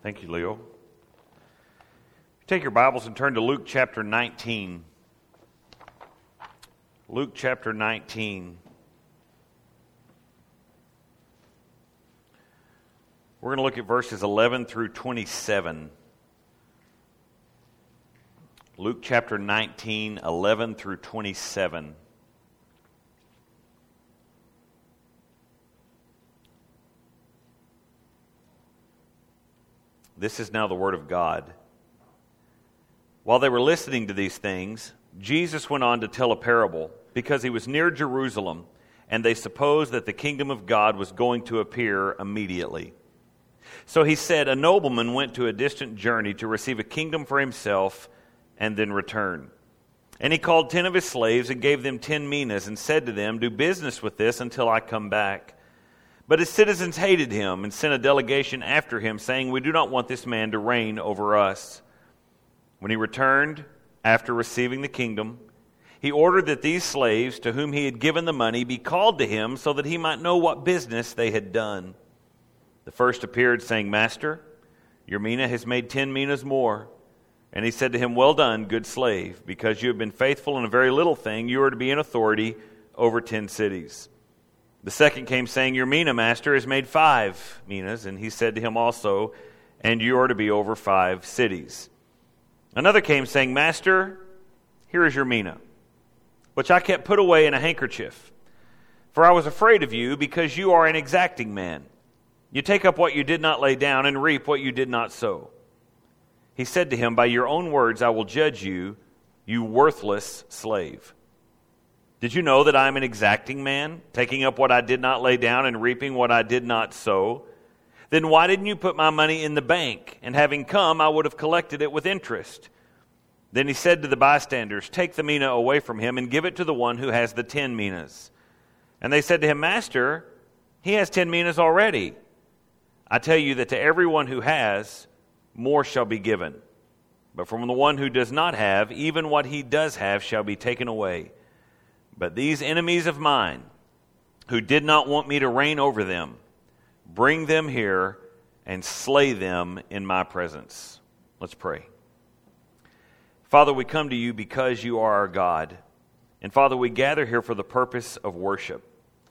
Thank you, Leo. Take your Bibles and turn to Luke chapter 19. Luke chapter 19. We're going to look at verses 11 through 27. Luke chapter 19, 11 through 27. This is now the word of God. While they were listening to these things, Jesus went on to tell a parable, because he was near Jerusalem, and they supposed that the kingdom of God was going to appear immediately. So he said, a nobleman went to a distant journey to receive a kingdom for himself and then return. And he called 10 of his slaves and gave them 10 minas and said to them, do business with this until I come back. But his citizens hated him and sent a delegation after him, saying, we do not want this man to reign over us. When he returned, after receiving the kingdom, he ordered that these slaves, to whom he had given the money, be called to him so that he might know what business they had done. The first appeared, saying, Master, your mina has made 10 minas more. And he said to him, well done, good slave, because you have been faithful in a very little thing, you are to be in authority over 10 cities. The second came, saying, your mina, master, has made 5 minas. And he said to him also, and you are to be over 5 cities. Another came, saying, Master, here is your mina, which I kept put away in a handkerchief. For I was afraid of you, because you are an exacting man. You take up what you did not lay down, and reap what you did not sow. He said to him, by your own words I will judge you, you worthless slave. Did you know that I am an exacting man, taking up what I did not lay down and reaping what I did not sow? Then why didn't you put my money in the bank? And having come, I would have collected it with interest. Then he said to the bystanders, take the mina away from him and give it to the one who has the 10 minas. And they said to him, Master, he has 10 minas already. I tell you that to everyone who has, more shall be given. But from the one who does not have, even what he does have shall be taken away. But these enemies of mine, who did not want me to reign over them, bring them here and slay them in my presence. Let's pray. Father, we come to you because you are our God. And Father, we gather here for the purpose of worship.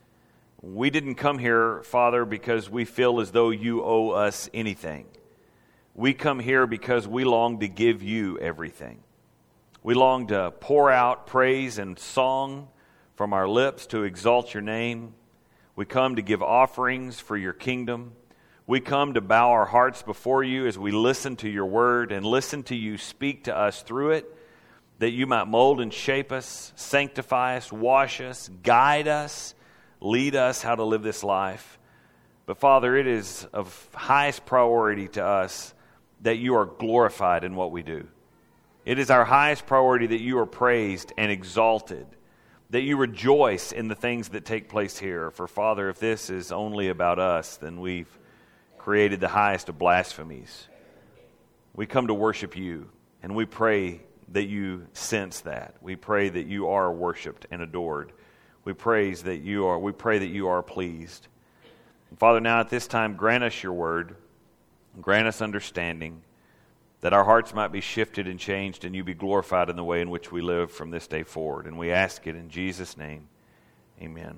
We didn't come here, Father, because we feel as though you owe us anything. We come here because we long to give you everything. We long to pour out praise and song from our lips to exalt your name. We come to give offerings for your kingdom. We come to bow our hearts before you as we listen to your word and listen to you speak to us through it, that you might mold and shape us, sanctify us, wash us, guide us, lead us how to live this life. But Father, it is of highest priority to us that you are glorified in what we do. It is our highest priority that you are praised and exalted, that you rejoice in the things that take place here. For Father, if this is only about us, then we've created the highest of blasphemies. We come to worship you, and we pray that you sense that. We pray that you are worshipped and adored. We pray that you are pleased. And Father, now at this time, grant us your word, grant us understanding, that our hearts might be shifted and changed and you be glorified in the way in which we live from this day forward. And we ask it in Jesus' name. Amen.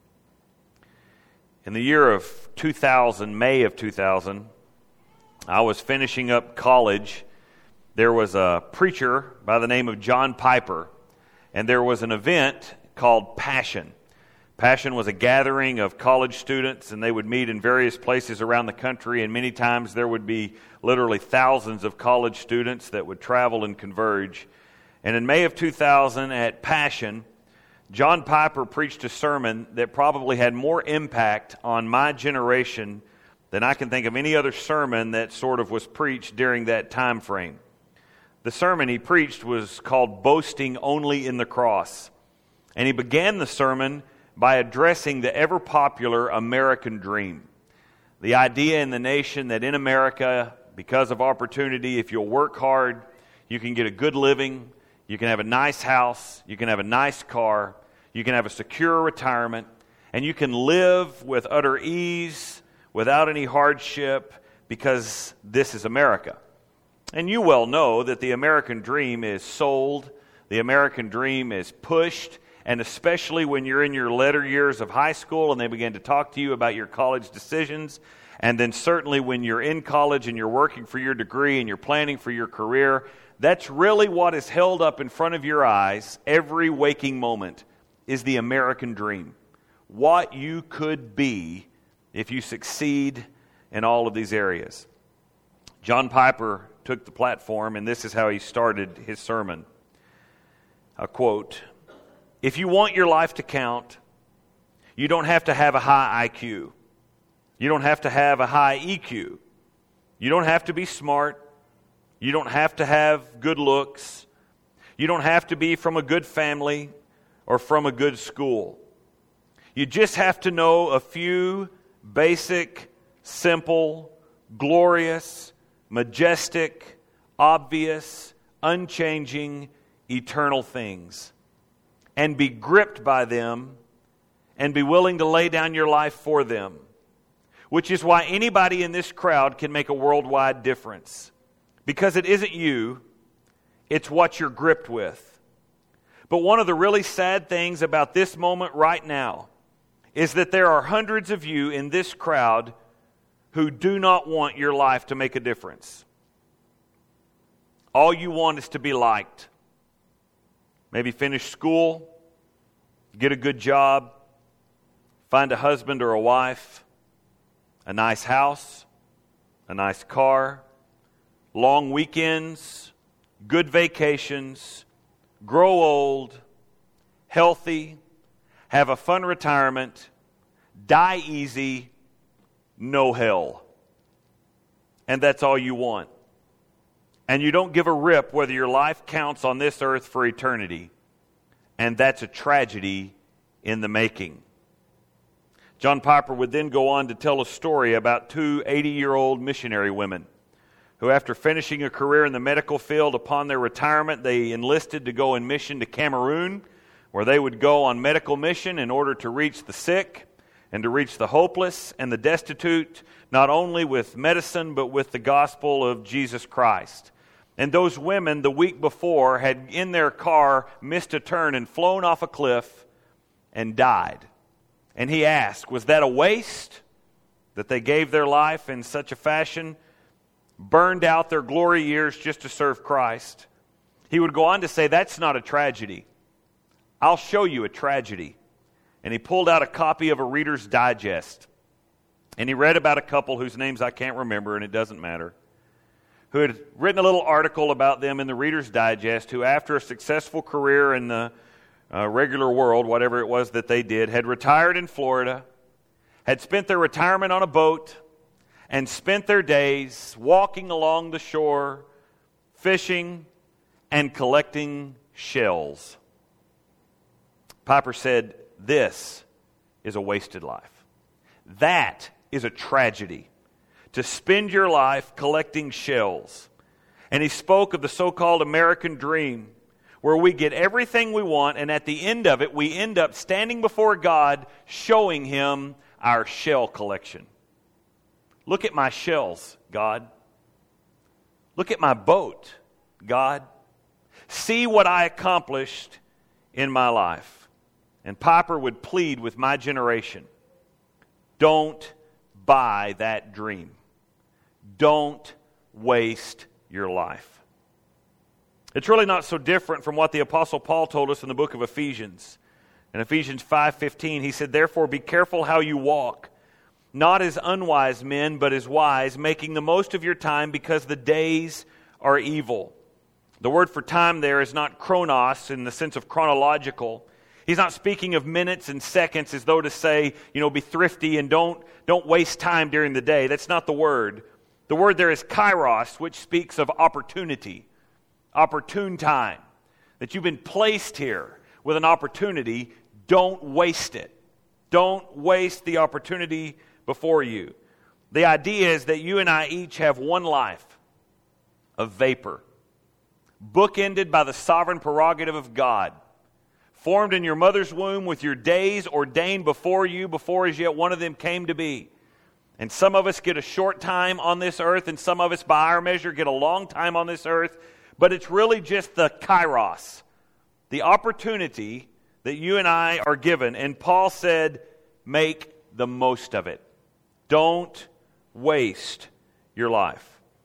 In the year of 2000, May of 2000, I was finishing up college. There was a preacher by the name of John Piper, and there was an event called Passion. Passion was a gathering of college students, and they would meet in various places around the country, and many times there would be literally thousands of college students that would travel and converge. And in May of 2000 at Passion, John Piper preached a sermon that probably had more impact on my generation than I can think of any other sermon that sort of was preached during that time frame. The sermon he preached was called Boasting Only in the Cross. And he began the sermon by addressing the ever-popular American dream. The idea in the nation that in America, because of opportunity, if you'll work hard, you can get a good living, you can have a nice house, you can have a nice car, you can have a secure retirement, and you can live with utter ease, without any hardship, because this is America. And you well know that the American dream is sold, the American dream is pushed, and especially when you're in your later years of high school and they begin to talk to you about your college decisions, and then certainly when you're in college and you're working for your degree and you're planning for your career, that's really what is held up in front of your eyes every waking moment is the American dream. What you could be if you succeed in all of these areas. John Piper took the platform, and this is how he started his sermon. A quote, "If you want your life to count, you don't have to have a high IQ. You don't have to have a high EQ. You don't have to be smart. You don't have to have good looks. You don't have to be from a good family or from a good school. You just have to know a few basic, simple, glorious, majestic, obvious, unchanging, eternal things, and be gripped by them and be willing to lay down your life for them, which is why anybody in this crowd can make a worldwide difference. Because it isn't you, it's what you're gripped with. But one of the really sad things about this moment right now is that there are hundreds of you in this crowd who do not want your life to make a difference. All you want is to be liked. Maybe finish school, get a good job, find a husband or a wife, a nice house, a nice car, long weekends, good vacations, grow old, healthy, have a fun retirement, die easy, no hell. And that's all you want. And you don't give a rip whether your life counts on this earth for eternity. And that's a tragedy in the making. John Piper would then go on to tell a story about two 80-year-old missionary women who, after finishing a career in the medical field, upon their retirement, they enlisted to go in mission to Cameroon, where they would go on medical mission in order to reach the sick and to reach the hopeless and the destitute, not only with medicine, but with the gospel of Jesus Christ. And those women, the week before, had in their car missed a turn and flown off a cliff and died. And he asked, was that a waste that they gave their life in such a fashion, burned out their glory years just to serve Christ? He would go on to say, that's not a tragedy. I'll show you a tragedy. And he pulled out a copy of a Reader's Digest. And he read about a couple whose names I can't remember, and it doesn't matter, who had written a little article about them in the Reader's Digest, who after a successful career in the regular world, whatever it was that they did, had retired in Florida, had spent their retirement on a boat, and spent their days walking along the shore, fishing, and collecting shells. Piper said, this is a wasted life. That is a tragedy, to spend your life collecting shells. And he spoke of the so-called American dream, where we get everything we want, and at the end of it, we end up standing before God, showing Him our shell collection. Look at my shells, God. Look at my boat, God. See what I accomplished in my life. And Piper would plead with my generation, don't buy that dream. Don't waste your life. It's really not so different from what the Apostle Paul told us in the book of Ephesians. In Ephesians 5:15, he said, therefore be careful how you walk, not as unwise men, but as wise, making the most of your time because the days are evil. The word for time there is not chronos in the sense of chronological. He's not speaking of minutes and seconds as though to say, be thrifty and don't waste time during the day. That's not the word. The word there is kairos, which speaks of opportunity, opportune time. That you've been placed here with an opportunity, don't waste it. Don't waste the opportunity before you. The idea is that you and I each have one life of vapor, bookended by the sovereign prerogative of God, formed in your mother's womb with your days ordained before you, before as yet one of them came to be. And some of us get a short time on this earth, and some of us, by our measure, get a long time on this earth. But it's really just the kairos, the opportunity that you and I are given. And Paul said, make the most of it. Don't waste your life.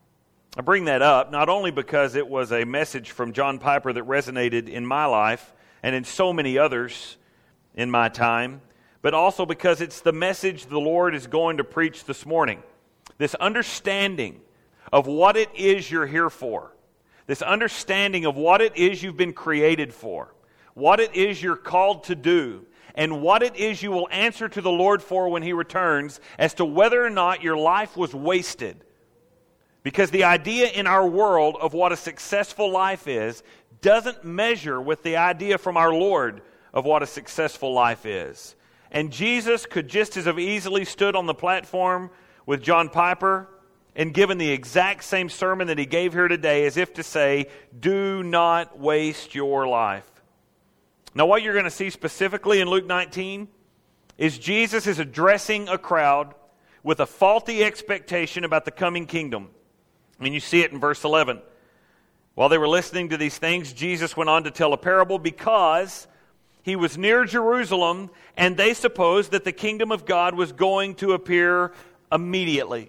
I bring that up not only because it was a message from John Piper that resonated in my life and in so many others in my time, but also because it's the message the Lord is going to preach this morning. This understanding of what it is you're here for. This understanding of what it is you've been created for. What it is you're called to do. And what it is you will answer to the Lord for when He returns, as to whether or not your life was wasted. Because the idea in our world of what a successful life is doesn't measure with the idea from our Lord of what a successful life is. And Jesus could just as have easily stood on the platform with John Piper and given the exact same sermon that he gave here today, as if to say, do not waste your life. Now, what you're going to see specifically in Luke 19 is Jesus is addressing a crowd with a faulty expectation about the coming kingdom. And you see it in verse 11. While they were listening to these things, Jesus went on to tell a parable because He was near Jerusalem, and they supposed that the kingdom of God was going to appear immediately.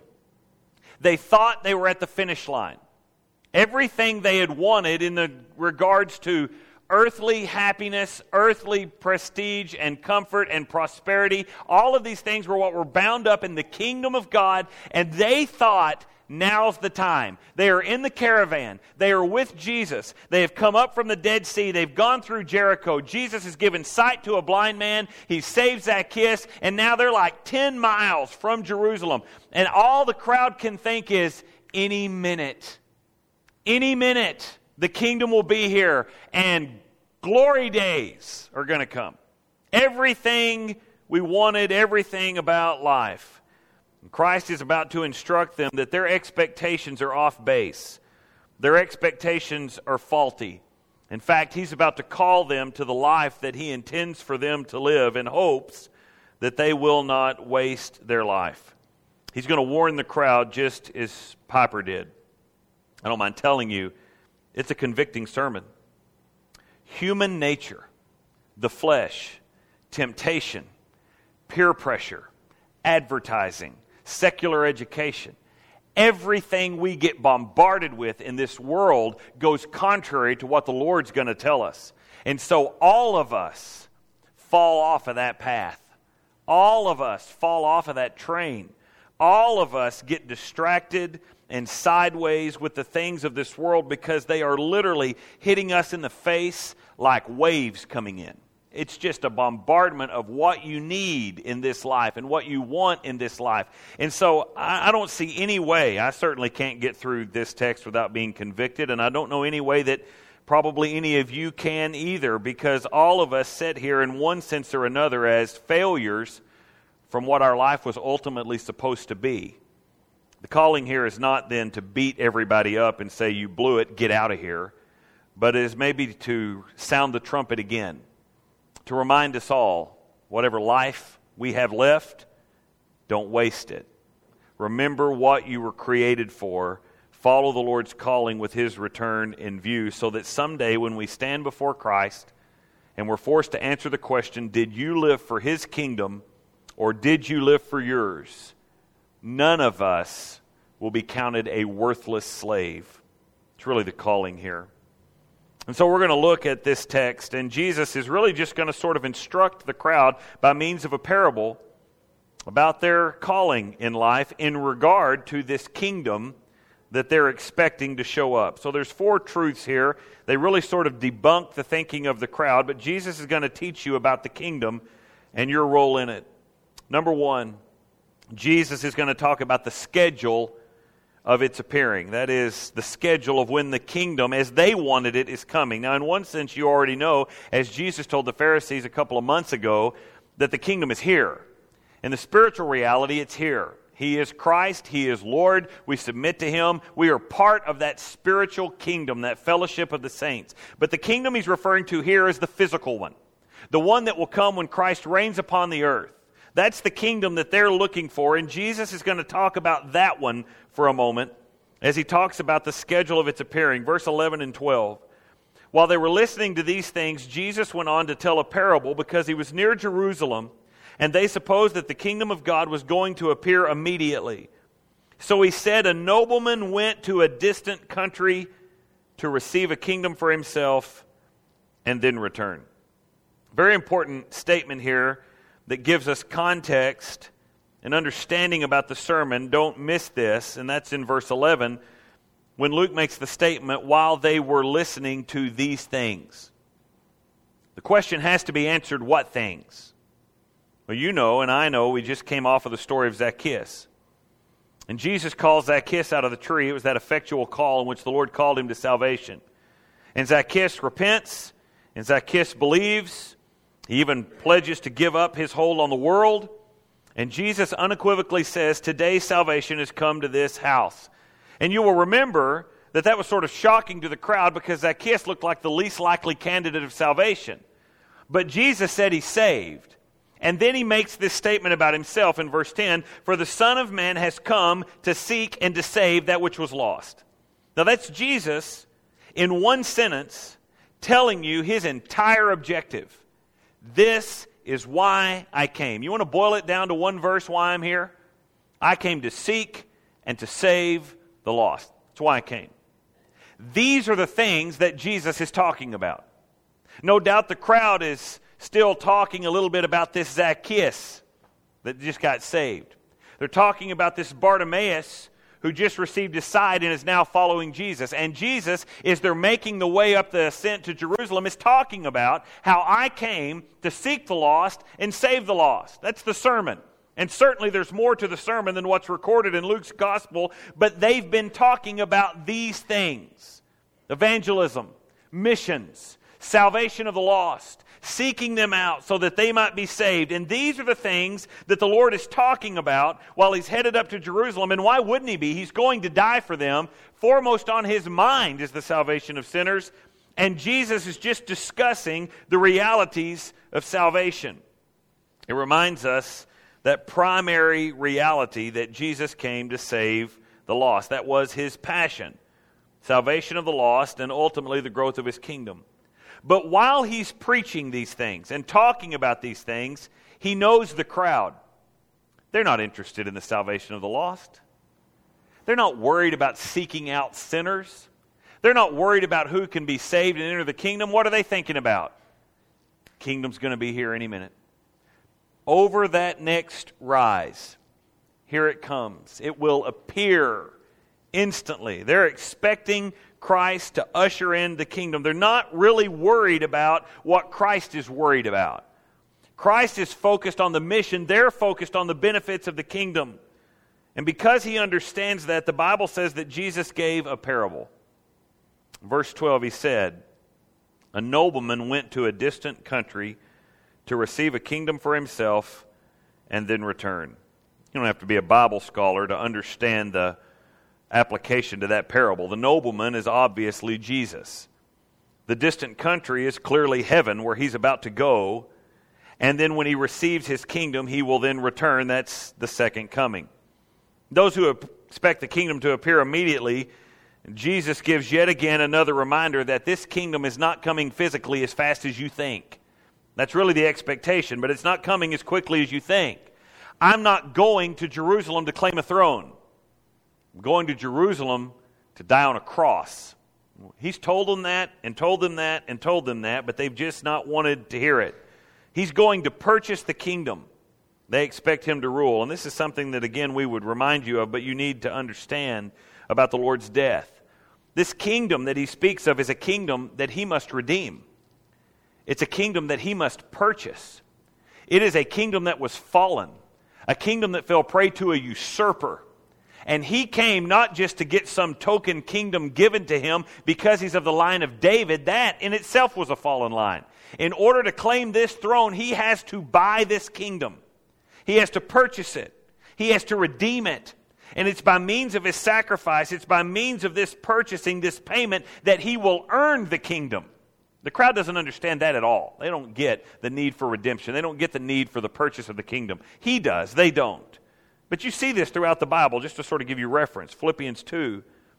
They thought they were at the finish line. Everything they had wanted in the regards to earthly happiness, earthly prestige and comfort and prosperity, all of these things were what were bound up in the kingdom of God, and they thought, now's the time. They are in the caravan. They are with Jesus. They have come up from the Dead Sea. They've gone through Jericho. Jesus has given sight to a blind man. He saves Zacchaeus. And now they're like 10 miles from Jerusalem. And all the crowd can think is, any minute, the kingdom will be here. And glory days are going to come. Everything we wanted, everything about life. Christ is about to instruct them that their expectations are off base. Their expectations are faulty. In fact, He's about to call them to the life that He intends for them to live in hopes that they will not waste their life. He's going to warn the crowd just as Piper did. I don't mind telling you, it's a convicting sermon. Human nature, the flesh, temptation, peer pressure, advertising, secular education. Everything we get bombarded with in this world goes contrary to what the Lord's going to tell us. And so all of us fall off of that path. All of us fall off of that train. All of us get distracted and sideways with the things of this world because they are literally hitting us in the face like waves coming in. It's just a bombardment of what you need in this life and what you want in this life. And so I don't see any way, I certainly can't get through this text without being convicted, and I don't know any way that probably any of you can either, because all of us sit here in one sense or another as failures from what our life was ultimately supposed to be. The calling here is not then to beat everybody up and say, you blew it, get out of here, but it is maybe to sound the trumpet again. To remind us all, whatever life we have left, don't waste it. Remember what you were created for. Follow the Lord's calling with His return in view, so that someday when we stand before Christ and we're forced to answer the question, did you live for His kingdom or did you live for yours? None of us will be counted a worthless slave. It's really the calling here. And so we're going to look at this text, and Jesus is really just going to sort of instruct the crowd by means of a parable about their calling in life in regard to this kingdom that they're expecting to show up. So there's 4 truths here. They really sort of debunk the thinking of the crowd, but Jesus is going to teach you about the kingdom and your role in it. Number 1, Jesus is going to talk about the schedule of its appearing. That is, the schedule of when the kingdom, as they wanted it, is coming. Now, in one sense, you already know, as Jesus told the Pharisees a couple of months ago, that the kingdom is here. In the spiritual reality, it's here. He is Christ. He is Lord. We submit to Him. We are part of that spiritual kingdom, that fellowship of the saints. But the kingdom He's referring to here is the physical one. The one that will come when Christ reigns upon the earth. That's the kingdom that they're looking for, and Jesus is going to talk about that one for a moment as he talks about the schedule of its appearing. Verse 11 and 12. While they were listening to these things, Jesus went on to tell a parable because he was near Jerusalem, and they supposed that the kingdom of God was going to appear immediately. So he said, a nobleman went to a distant country to receive a kingdom for himself and then return. Very important statement here that gives us context and understanding about the sermon. Don't miss this, and that's in verse 11, when Luke makes the statement, while they were listening to these things. The question has to be answered, what things? Well, you know, and I know, we just came off of the story of Zacchaeus. And Jesus calls Zacchaeus out of the tree. It was that effectual call in which the Lord called him to salvation. And Zacchaeus repents, and Zacchaeus believes. He even pledges to give up his hold on the world. And Jesus unequivocally says, today salvation has come to this house. And you will remember that was sort of shocking to the crowd because Zacchaeus looked like the least likely candidate of salvation. But Jesus said he's saved. And then he makes this statement about himself in verse 10, for the Son of Man has come to seek and to save that which was lost. Now that's Jesus in one sentence telling you his entire objective. This is why I came. You want to boil it down to one verse why I'm here? I came to seek and to save the lost. That's why I came. These are the things that Jesus is talking about. No doubt the crowd is still talking a little bit about this Zacchaeus that just got saved. They're talking about this Bartimaeus who just received his sight and is now following Jesus. And Jesus, as they're making the way up the ascent to Jerusalem, is talking about how I came to seek the lost and save the lost. That's the sermon. And certainly there's more to the sermon than what's recorded in Luke's gospel, but they've been talking about these things. Evangelism, missions, salvation of the lost, seeking them out so that they might be saved. And these are the things that the Lord is talking about while he's headed up to Jerusalem. And why wouldn't he be? He's going to die for them. Foremost on his mind is the salvation of sinners. And Jesus is just discussing the realities of salvation. It reminds us that primary reality that Jesus came to save the lost. That was his passion. Salvation of the lost and ultimately the growth of his kingdom. But while he's preaching these things and talking about these things, he knows the crowd. They're not interested in the salvation of the lost. They're not worried about seeking out sinners. They're not worried about who can be saved and enter the kingdom. What are they thinking about? Kingdom's going to be here any minute. Over that next rise, here it comes. It will appear instantly. They're expecting Christ to usher in the kingdom. They're not really worried about what Christ is worried about. Christ is focused on the mission. They're focused on the benefits of the kingdom. And because he understands that, the Bible says that Jesus gave a parable. Verse 12, he said, a nobleman went to a distant country to receive a kingdom for himself and then return. You don't have to be a Bible scholar to understand the application to that parable. The nobleman is obviously Jesus. The distant country is clearly heaven where he's about to go. And then when he receives his kingdom, he will then return. That's the second coming. Those who expect the kingdom to appear immediately, Jesus gives yet again another reminder that this kingdom is not coming physically as fast as you think. That's really the expectation, but it's not coming as quickly as you think. I'm not going to Jerusalem to claim a throne. I'm going to Jerusalem to die on a cross. He's told them that and told them that and told them that, but they've just not wanted to hear it. He's going to purchase the kingdom. They expect him to rule. And this is something that, again, we would remind you of, but you need to understand about the Lord's death. This kingdom that he speaks of is a kingdom that he must redeem. It's a kingdom that he must purchase. It is a kingdom that was fallen, a kingdom that fell prey to a usurper. And he came not just to get some token kingdom given to him because he's of the line of David. That in itself was a fallen line. In order to claim this throne, he has to buy this kingdom. He has to purchase it. He has to redeem it. And it's by means of his sacrifice, it's by means of this purchasing, this payment, that he will earn the kingdom. The crowd doesn't understand that at all. They don't get the need for redemption. They don't get the need for the purchase of the kingdom. He does. They don't. But you see this throughout the Bible, just to sort of give you reference. Philippians 2,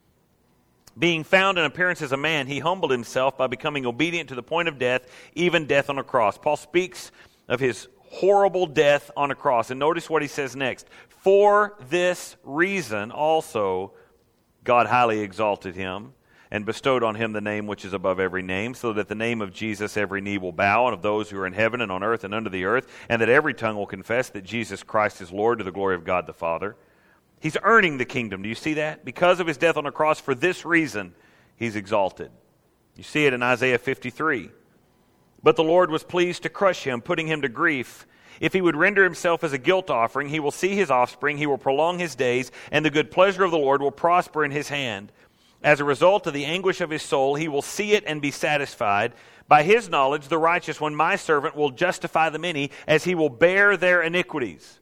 being found in appearance as a man, he humbled himself by becoming obedient to the point of death, even death on a cross. Paul speaks of his horrible death on a cross. And notice what he says next. For this reason also God highly exalted him and bestowed on him the name which is above every name, so that at the name of Jesus every knee will bow, and of those who are in heaven and on earth and under the earth, and that every tongue will confess that Jesus Christ is Lord, to the glory of God the Father. He's earning the kingdom. Do you see that? Because of his death on the cross, for this reason, he's exalted. You see it in Isaiah 53. But the Lord was pleased to crush him, putting him to grief. If he would render himself as a guilt offering, he will see his offspring, he will prolong his days, and the good pleasure of the Lord will prosper in his hand. As a result of the anguish of his soul, he will see it and be satisfied. By his knowledge, the righteous one, my servant, will justify the many, as he will bear their iniquities.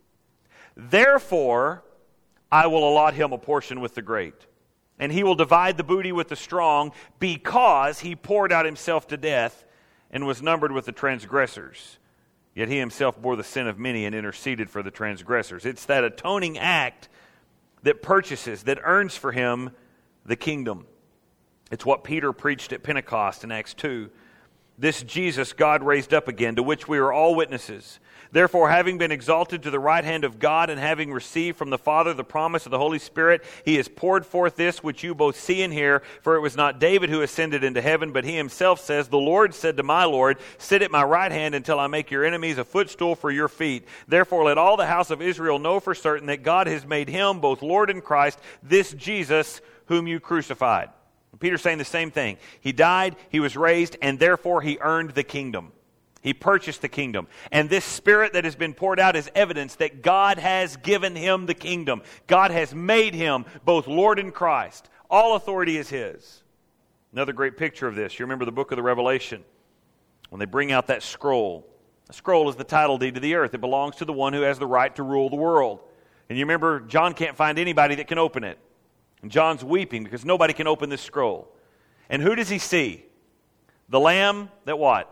Therefore, I will allot him a portion with the great, and he will divide the booty with the strong, because he poured out himself to death and was numbered with the transgressors. Yet he himself bore the sin of many and interceded for the transgressors. It's that atoning act that purchases, that earns for him the kingdom. It's what Peter preached at Pentecost in Acts 2. This Jesus God raised up again, to which we are all witnesses. Therefore, having been exalted to the right hand of God, and having received from the Father the promise of the Holy Spirit, he has poured forth this which you both see and hear. For it was not David who ascended into heaven, but he himself says, the Lord said to my Lord, sit at my right hand until I make your enemies a footstool for your feet. Therefore let all the house of Israel know for certain that God has made him both Lord and Christ, this Jesus whom you crucified. Peter's saying the same thing. He died, he was raised, and therefore he earned the kingdom. He purchased the kingdom. And this Spirit that has been poured out is evidence that God has given him the kingdom. God has made him both Lord and Christ. All authority is his. Another great picture of this. You remember the book of the Revelation. When they bring out that scroll. A scroll is the title deed to the earth. It belongs to the one who has the right to rule the world. And you remember, John can't find anybody that can open it. And John's weeping because nobody can open this scroll. And who does he see? The Lamb that what?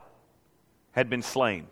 Had been slain.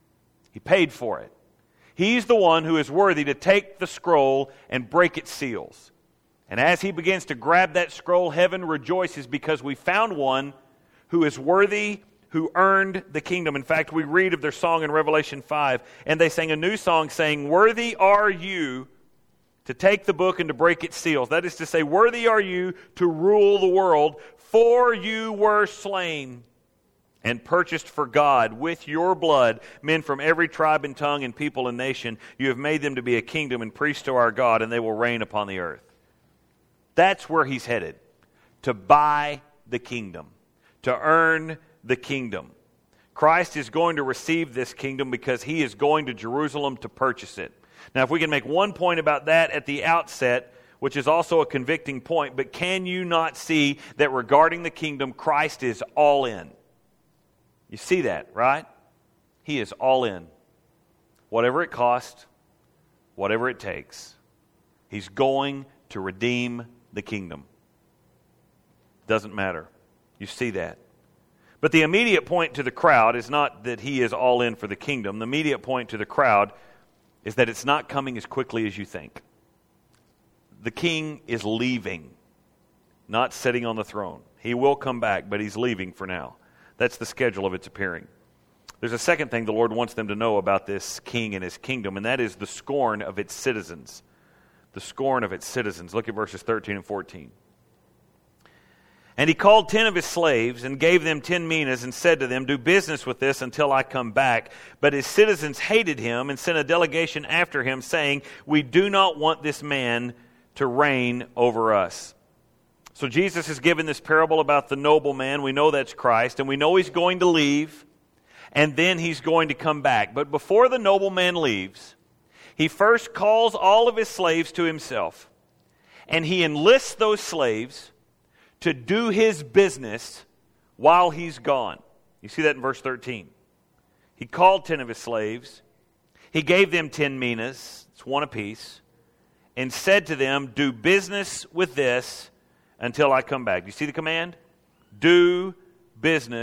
He paid for it. He's the one who is worthy to take the scroll and break its seals. And as he begins to grab that scroll, heaven rejoices because we found one who is worthy, who earned the kingdom. In fact, we read of their song in Revelation 5, and they sang a new song saying, worthy are you to take the book and to break its seals. That is to say, worthy are you to rule the world, for you were slain and purchased for God with your blood men from every tribe and tongue and people and nation. You have made them to be a kingdom and priests to our God, and they will reign upon the earth. That's where he's headed, to buy the kingdom, to earn the kingdom. Christ is going to receive this kingdom because he is going to Jerusalem to purchase it. Now, if we can make one point about that at the outset, which is also a convicting point, but can you not see that regarding the kingdom, Christ is all in? You see that, right? He is all in. Whatever it costs, whatever it takes. He's going to redeem the kingdom. Doesn't matter. You see that. But the immediate point to the crowd is not that he is all in for the kingdom. The immediate point to the crowd is that it's not coming as quickly as you think. The king is leaving, not sitting on the throne. He will come back, but he's leaving for now. That's the schedule of its appearing. There's a second thing the Lord wants them to know about this king and his kingdom, and that is the scorn of its citizens. The scorn of its citizens. Look at verses 13 and 14. And he called 10 of his slaves and gave them 10 minas and said to them, do business with this until I come back. But his citizens hated him and sent a delegation after him, saying, we do not want this man to reign over us. So Jesus has given this parable about the nobleman. We know that's Christ, and we know he's going to leave, and then he's going to come back. But before the nobleman leaves, he first calls all of his slaves to himself, and he enlists those slaves to do his business while he's gone. You see that in verse 13. He called 10 of his slaves. He gave them 10 minas, it's one apiece, and said to them, do business with this until I come back. Do you see the command? Do business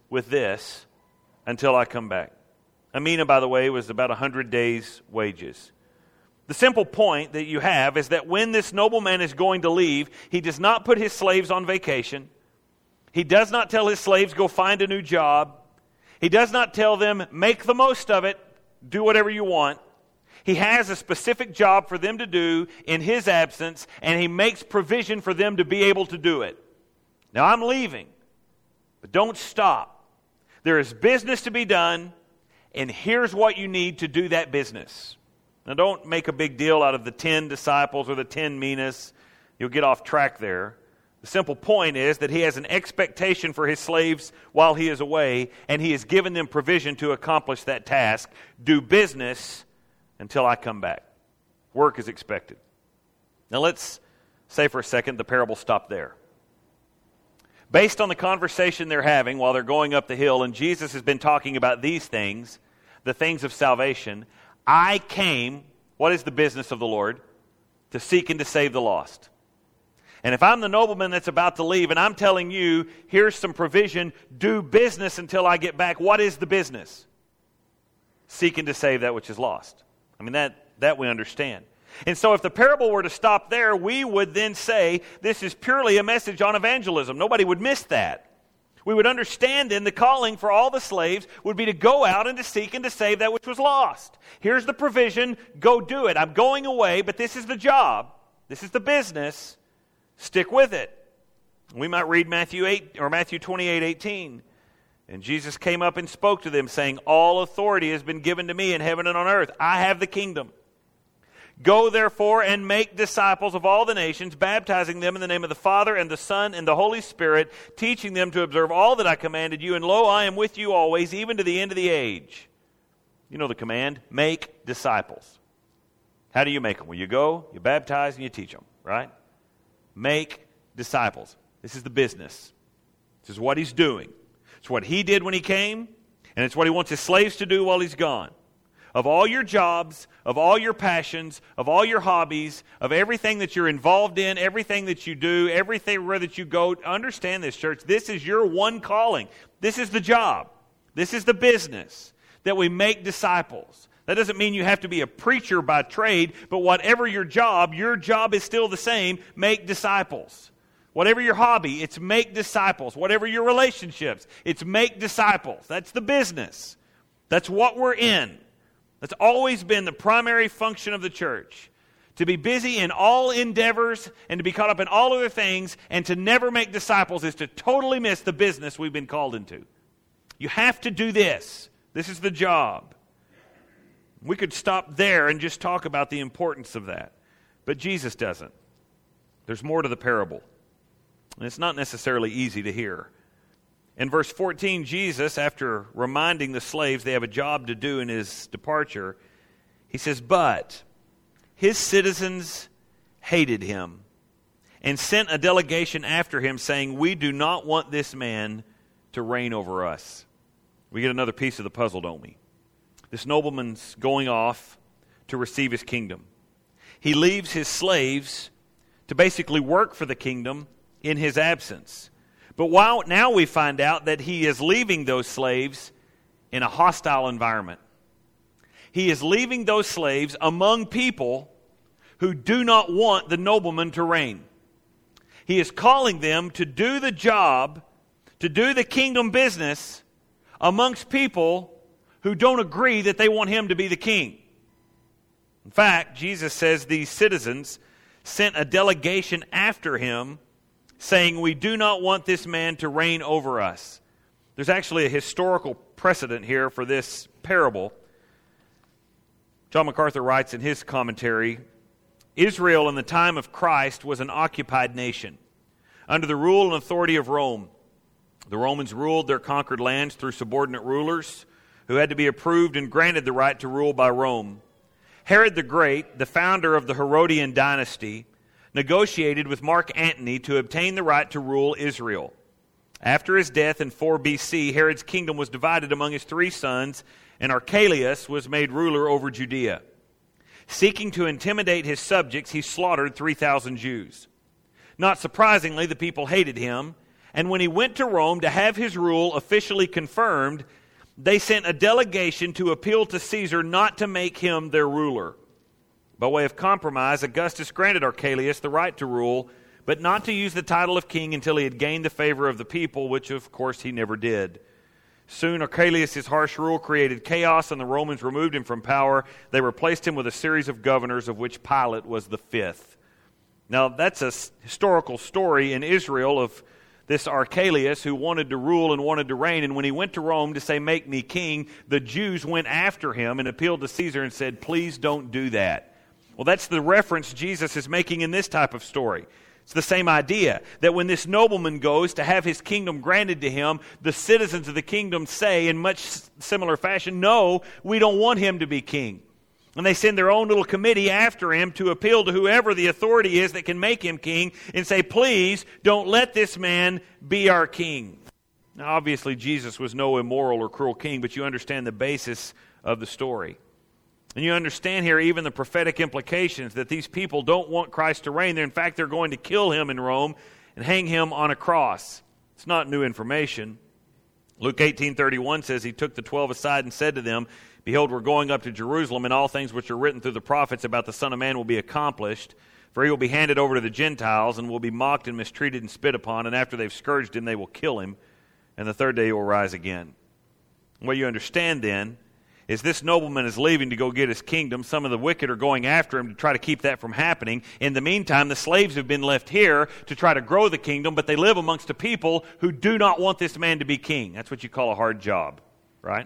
with this until I come back. A mina, by the way, was about 100 days' wages. The simple point that you have is that when this nobleman is going to leave, he does not put his slaves on vacation. He does not tell his slaves, go find a new job. He does not tell them, make the most of it, do whatever you want. He has a specific job for them to do in his absence, and he makes provision for them to be able to do it. Now, I'm leaving, but don't stop. There is business to be done, and here's what you need to do that business. Now, don't make a big deal out of the 10 disciples or the 10 minas. You'll get off track there. The simple point is that he has an expectation for his slaves while he is away, and he has given them provision to accomplish that task. Do business until I come back. Work is expected. Now let's say for a second the parable stopped there. Based on the conversation they're having while they're going up the hill, and Jesus has been talking about these things, the things of salvation, I came, what is the business of the Lord? To seek and to save the lost. And if I'm the nobleman that's about to leave and I'm telling you, here's some provision, do business until I get back, what is the business? Seeking to save that which is lost. I mean, that we understand. And so if the parable were to stop there, we would then say this is purely a message on evangelism. Nobody would miss that. We would understand then the calling for all the slaves would be to go out and to seek and to save that which was lost. Here's the provision, go do it. I'm going away, but this is the job. This is the business. Stick with it. We might read Matthew 28:18. And Jesus came up and spoke to them, saying, all authority has been given to me in heaven and on earth. I have the kingdom. Go therefore and make disciples of all the nations, baptizing them in the name of the Father and the Son and the Holy Spirit, teaching them to observe all that I commanded you. And lo, I am with you always, even to the end of the age. You know the command, make disciples. How do you make them? Well, you go, you baptize, and you teach them, right? Make disciples. This is the business. This is what he's doing. It's what he did when he came, and it's what he wants his slaves to do while he's gone. Of all your jobs, of all your passions, of all your hobbies, of everything that you're involved in, everything that you do, everything where that you go, understand this, church. This is your one calling. This is the job. This is the business, that we make disciples. That doesn't mean you have to be a preacher by trade, but whatever your job is still the same, make disciples. Whatever your hobby, it's make disciples. Whatever your relationships, it's make disciples. That's the business. That's what we're in. That's always been the primary function of the church. To be busy in all endeavors and to be caught up in all other things and to never make disciples is to totally miss the business we've been called into. You have to do this. This is the job. We could stop there and just talk about the importance of that. But Jesus doesn't. There's more to the parable. And it's not necessarily easy to hear. In verse 14, Jesus, after reminding the slaves they have a job to do in his departure, he says, but his citizens hated him and sent a delegation after him saying, we do not want this man to reign over us. We get another piece of the puzzle, don't we? This nobleman's going off to receive his kingdom. He leaves his slaves to basically work for the kingdom in his absence. But now we find out that he is leaving those slaves in a hostile environment. He is leaving those slaves among people who do not want the nobleman to reign. He is calling them to do the job, to do the kingdom business amongst people who don't agree that they want him to be the king. In fact, Jesus says these citizens sent a delegation after him saying, we do not want this man to reign over us. There's actually a historical precedent here for this parable. John MacArthur writes in his commentary, Israel in the time of Christ was an occupied nation under the rule and authority of Rome. The Romans ruled their conquered lands through subordinate rulers who had to be approved and granted the right to rule by Rome. Herod the Great, the founder of the Herodian dynasty, negotiated with Mark Antony to obtain the right to rule Israel. After his death in 4 BC, Herod's kingdom was divided among his 3 sons, and Archelaus was made ruler over Judea. Seeking to intimidate his subjects, he slaughtered 3,000 Jews. Not surprisingly, the people hated him, And when he went to Rome to have his rule officially confirmed, they sent a delegation to appeal to Caesar not to make him their ruler. By way of compromise, Augustus granted Archelaus the right to rule, but not to use the title of king until he had gained the favor of the people, which of course he never did. Soon Archelaus' harsh rule created chaos, and the Romans removed him from power. They replaced him with a series of governors, of which Pilate was the fifth. Now, that's a historical story in Israel of this Archelaus who wanted to rule and wanted to reign. And when he went to Rome to say, "Make me king," the Jews went after him and appealed to Caesar and said, "Please don't do that." Well, that's the reference Jesus is making in this type of story. It's the same idea, that when this nobleman goes to have his kingdom granted to him, the citizens of the kingdom say in much similar fashion, "No, we don't want him to be king." And they send their own little committee after him to appeal to whoever the authority is that can make him king and say, "Please don't let this man be our king." Now, obviously, Jesus was no immoral or cruel king, but you understand the basis of the story. And you understand here even the prophetic implications that these people don't want Christ to reign. In fact, they're going to kill him in Rome and hang him on a cross. It's not new information. Luke 18:31 says, "He took the 12 aside and said to them, 'Behold, we're going up to Jerusalem, and all things which are written through the prophets about the Son of Man will be accomplished. For he will be handed over to the Gentiles, and will be mocked and mistreated and spit upon, and after they've scourged him, they will kill him, and the third day he will rise again.'" What you understand then is this nobleman is leaving to go get his kingdom. Some of the wicked are going after him to try to keep that from happening. In the meantime, the slaves have been left here to try to grow the kingdom, but they live amongst a people who do not want this man to be king. That's what you call a hard job, right?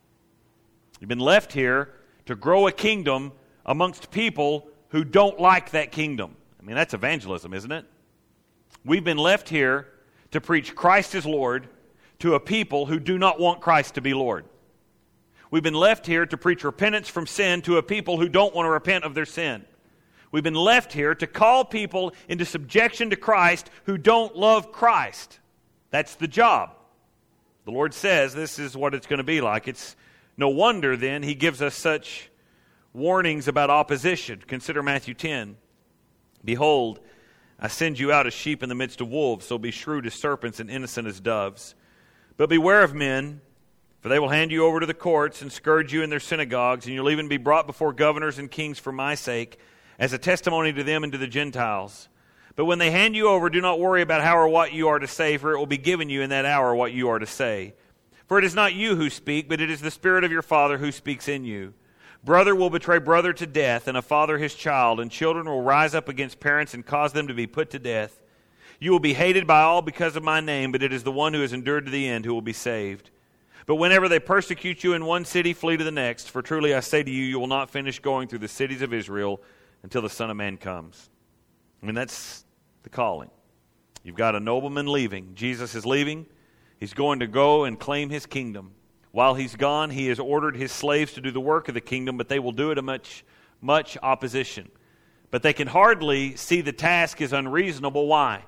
You've been left here to grow a kingdom amongst people who don't like that kingdom. I mean, that's evangelism, isn't it? We've been left here to preach Christ as Lord to a people who do not want Christ to be Lord. We've been left here to preach repentance from sin to a people who don't want to repent of their sin. We've been left here to call people into subjection to Christ who don't love Christ. That's the job. The Lord says this is what it's going to be like. It's no wonder then he gives us such warnings about opposition. Consider Matthew 10. "Behold, I send you out as sheep in the midst of wolves, so be shrewd as serpents and innocent as doves. But beware of men, for they will hand you over to the courts and scourge you in their synagogues, and you'll even be brought before governors and kings for my sake, as a testimony to them and to the Gentiles. But when they hand you over, do not worry about how or what you are to say, for it will be given you in that hour what you are to say. For it is not you who speak, but it is the Spirit of your Father who speaks in you. Brother will betray brother to death, and a father his child, and children will rise up against parents and cause them to be put to death. You will be hated by all because of my name, but it is the one who has endured to the end who will be saved. But whenever they persecute you in one city, flee to the next. For truly I say to you, you will not finish going through the cities of Israel until the Son of Man comes." I mean, that's the calling. You've got a nobleman leaving. Jesus is leaving. He's going to go and claim his kingdom. While he's gone, he has ordered his slaves to do the work of the kingdom, but they will do it amidst much opposition. But they can hardly see the task as unreasonable. Why?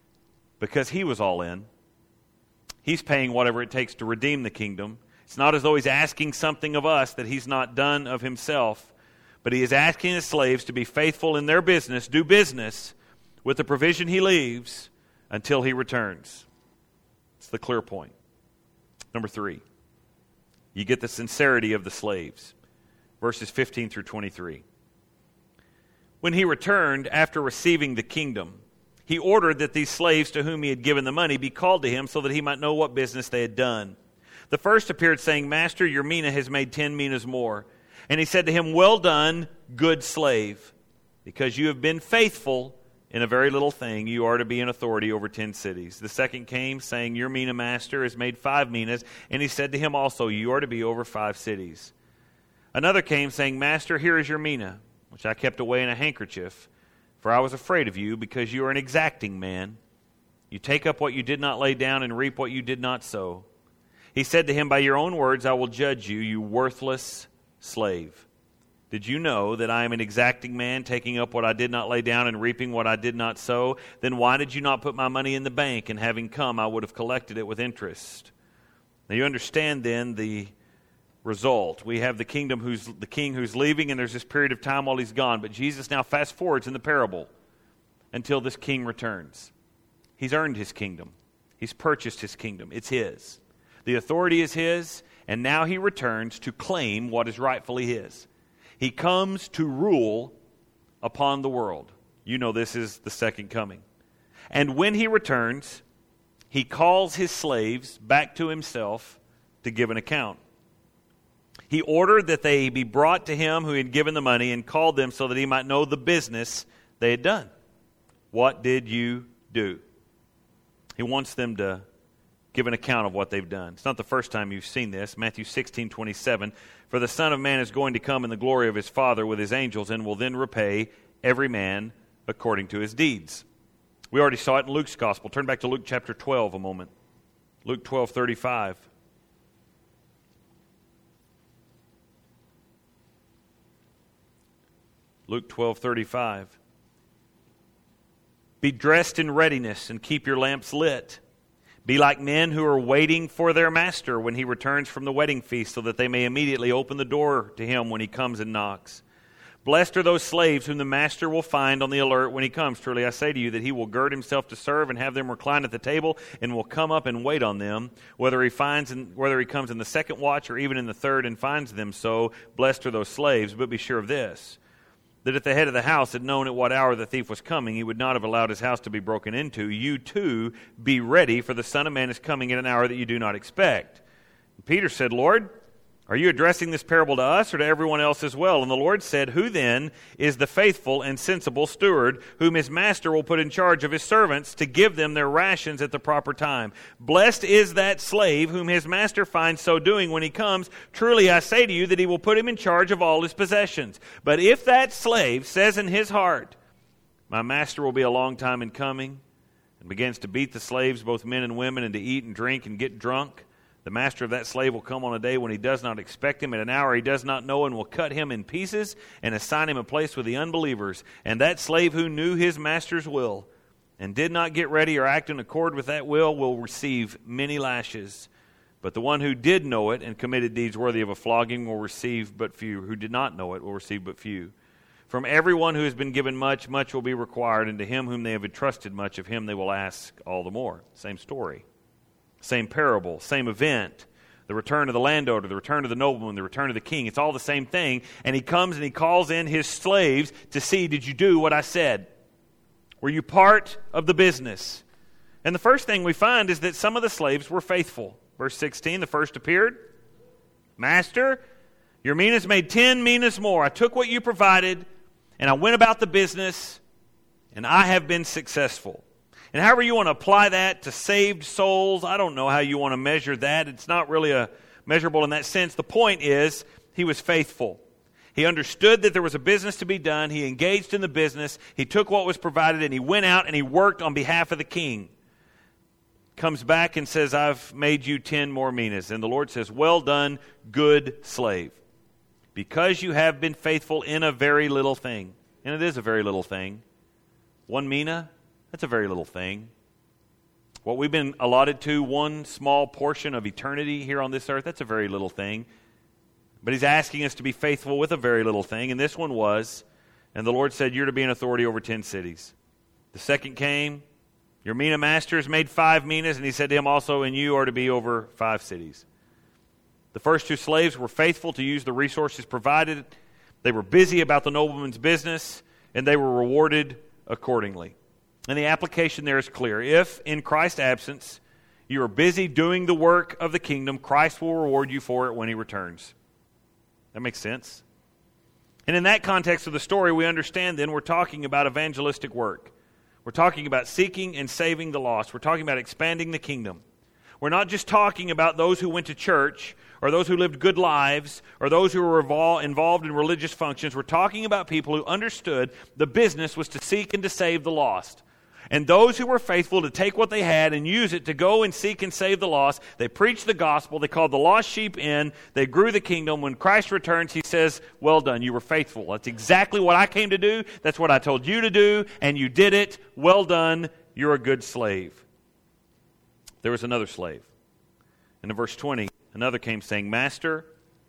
Because he was all in. He's paying whatever it takes to redeem the kingdom. It's not as though he's asking something of us that he's not done of himself, but he is asking his slaves to be faithful in their business, do business with the provision he leaves until he returns. It's the clear point. Number 3, you get the sincerity of the slaves. Verses 15 through 23. "When he returned after receiving the kingdom, he ordered that these slaves to whom he had given the money be called to him so that he might know what business they had done. The first appeared saying, 'Master, your mina has made 10 minas more.' And he said to him, 'Well done, good slave. Because you have been faithful in a very little thing, you are to be in authority over 10 cities. The second came saying, 'Your mina, master, has made 5 minas.' And he said to him also, 'You are to be over 5 cities.' Another came saying, 'Master, here is your mina, which I kept away in a handkerchief. For I was afraid of you, because you are an exacting man. You take up what you did not lay down and reap what you did not sow.' He said to him, 'By your own words I will judge you, you worthless slave. Did you know that I am an exacting man, taking up what I did not lay down and reaping what I did not sow? Then why did you not put my money in the bank, and having come I would have collected it with interest?'" Now you understand then the result. We have the king who's leaving, and there's this period of time while he's gone. But Jesus now fast forwards in the parable until this king returns. He's earned his kingdom. He's purchased his kingdom. It's his. The authority is his, and now he returns to claim what is rightfully his. He comes to rule upon the world. You know this is the second coming. And when he returns, he calls his slaves back to himself to give an account. He ordered that they be brought to him who had given the money and called them so that he might know the business they had done. What did you do? He wants them to give an account of what they've done. It's not the first time you've seen this. Matthew 16:27. For the Son of Man is going to come in the glory of his Father with his angels and will then repay every man according to his deeds. We already saw it in Luke's gospel. Turn back to Luke chapter 12 a moment. Luke 12:35. Luke 12:35. Be dressed in readiness and keep your lamps lit. Be like men who are waiting for their master when he returns from the wedding feast, so that they may immediately open the door to him when he comes and knocks. Blessed are those slaves whom the master will find on the alert when he comes. Truly I say to you that he will gird himself to serve and have them recline at the table, and will come up and wait on them. Whether he comes in the second watch or even in the third and finds them so, blessed are those slaves. But be sure of this, that if the head of the house had known at what hour the thief was coming, he would not have allowed his house to be broken into. You too be ready, for the Son of Man is coming at an hour that you do not expect. And Peter said, Lord, are you addressing this parable to us or to everyone else as well? And the Lord said, Who then is the faithful and sensible steward, whom his master will put in charge of his servants to give them their rations at the proper time? Blessed is that slave whom his master finds so doing when he comes. Truly I say to you that he will put him in charge of all his possessions. But if that slave says in his heart, My master will be a long time in coming, and begins to beat the slaves, both men and women, and to eat and drink and get drunk, the master of that slave will come on a day when he does not expect him, at an hour he does not know, and will cut him in pieces and assign him a place with the unbelievers. And that slave who knew his master's will and did not get ready or act in accord with that will receive many lashes. But the one who did know it and committed deeds worthy of a flogging will receive but few. Who did not know it will receive but few. From everyone who has been given much, much will be required, and to him whom they have entrusted much, of him they will ask all the more. Same story. Same parable, same event. The return of the landowner, the return of the nobleman, the return of the king. It's all the same thing. And he comes and he calls in his slaves to see, did you do what I said? Were you part of the business? And the first thing we find is that some of the slaves were faithful. Verse 16, the first appeared. Master, your minas made 10 minas more. I took what you provided, and I went about the business, and I have been successful. And however you want to apply that to saved souls, I don't know how you want to measure that. It's not really measurable in that sense. The point is, he was faithful. He understood that there was a business to be done. He engaged in the business. He took what was provided, and he went out and he worked on behalf of the king. Comes back and says, I've made you 10 more minas. And the Lord says, well done, good slave. Because you have been faithful in a very little thing. And it is a very little thing. 1 mina. That's a very little thing. What we've been allotted to, one small portion of eternity here on this earth, that's a very little thing. But he's asking us to be faithful with a very little thing, and this one was, and the Lord said, you're to be an authority over 10 cities. The second came, your mina master has made 5 minas, and he said to him also, and you are to be over 5 cities. The first 2 slaves were faithful to use the resources provided. They were busy about the nobleman's business, and they were rewarded accordingly. And the application there is clear. If, in Christ's absence, you are busy doing the work of the kingdom, Christ will reward you for it when he returns. That makes sense? And in that context of the story, we understand then we're talking about evangelistic work. We're talking about seeking and saving the lost. We're talking about expanding the kingdom. We're not just talking about those who went to church or those who lived good lives or those who were involved in religious functions. We're talking about people who understood the business was to seek and to save the lost. And those who were faithful to take what they had and use it to go and seek and save the lost, they preached the gospel, they called the lost sheep in, they grew the kingdom. When Christ returns, he says, well done, you were faithful. That's exactly what I came to do. That's what I told you to do, and you did it. Well done, you're a good slave. There was another slave. And in verse 20, another came saying, Master,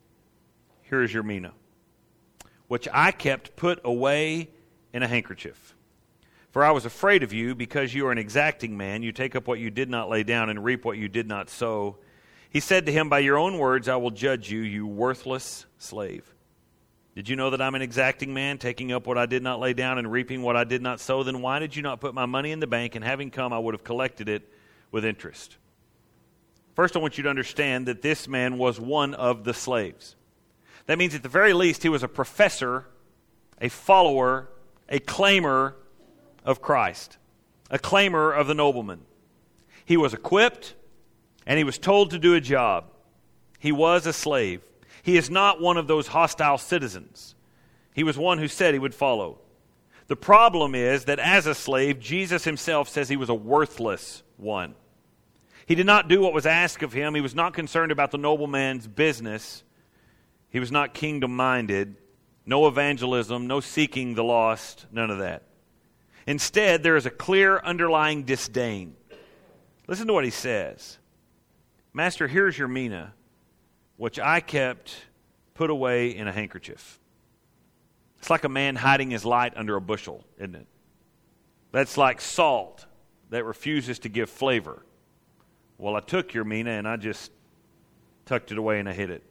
here is your mina, which I kept put away in a handkerchief. For I was afraid of you, because you are an exacting man. You take up what you did not lay down and reap what you did not sow. He said to him, by your own words I will judge you, you worthless slave. Did you know that I'm an exacting man, taking up what I did not lay down and reaping what I did not sow? Then why did you not put my money in the bank, and having come I would have collected it with interest? First, I want you to understand that this man was one of the slaves. That means at the very least he was a professor, a follower, a claimer of Christ, a claimer of the nobleman. He was equipped, and he was told to do a job. He was a slave. He is not one of those hostile citizens. He was one who said he would follow. The problem is that as a slave, Jesus himself says he was a worthless one. He did not do what was asked of him. He was not concerned about the nobleman's business. He was not kingdom-minded. No evangelism, no seeking the lost, none of that. Instead, there is a clear underlying disdain. Listen to what he says. Master, here's your mina, which I kept put away in a handkerchief. It's like a man hiding his light under a bushel, isn't it? That's like salt that refuses to give flavor. Well, I took your mina and I just tucked it away and I hid it.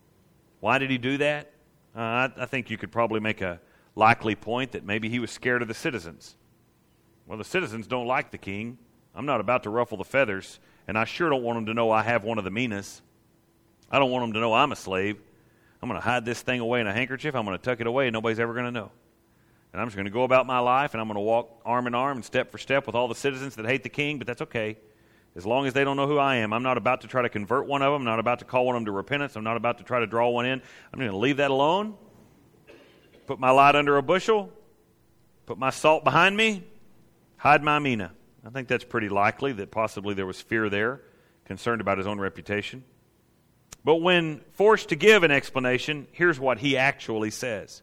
Why did he do that? I think you could probably make a likely point that maybe he was scared of the citizens. Well, the citizens don't like the king. I'm not about to ruffle the feathers, and I sure don't want them to know I have one of the minas. I don't want them to know I'm a slave. I'm going to hide this thing away in a handkerchief. I'm going to tuck it away, and nobody's ever going to know. And I'm just going to go about my life, and I'm going to walk arm in arm and step for step with all the citizens that hate the king, but that's okay. As long as they don't know who I am. I'm not about to try to convert one of them. I'm not about to call one of them to repentance. I'm not about to try to draw one in. I'm going to leave that alone, put my light under a bushel, put my salt behind me, hide my mina. I think that's pretty likely that possibly there was fear there, concerned about his own reputation. But when forced to give an explanation, here's what he actually says.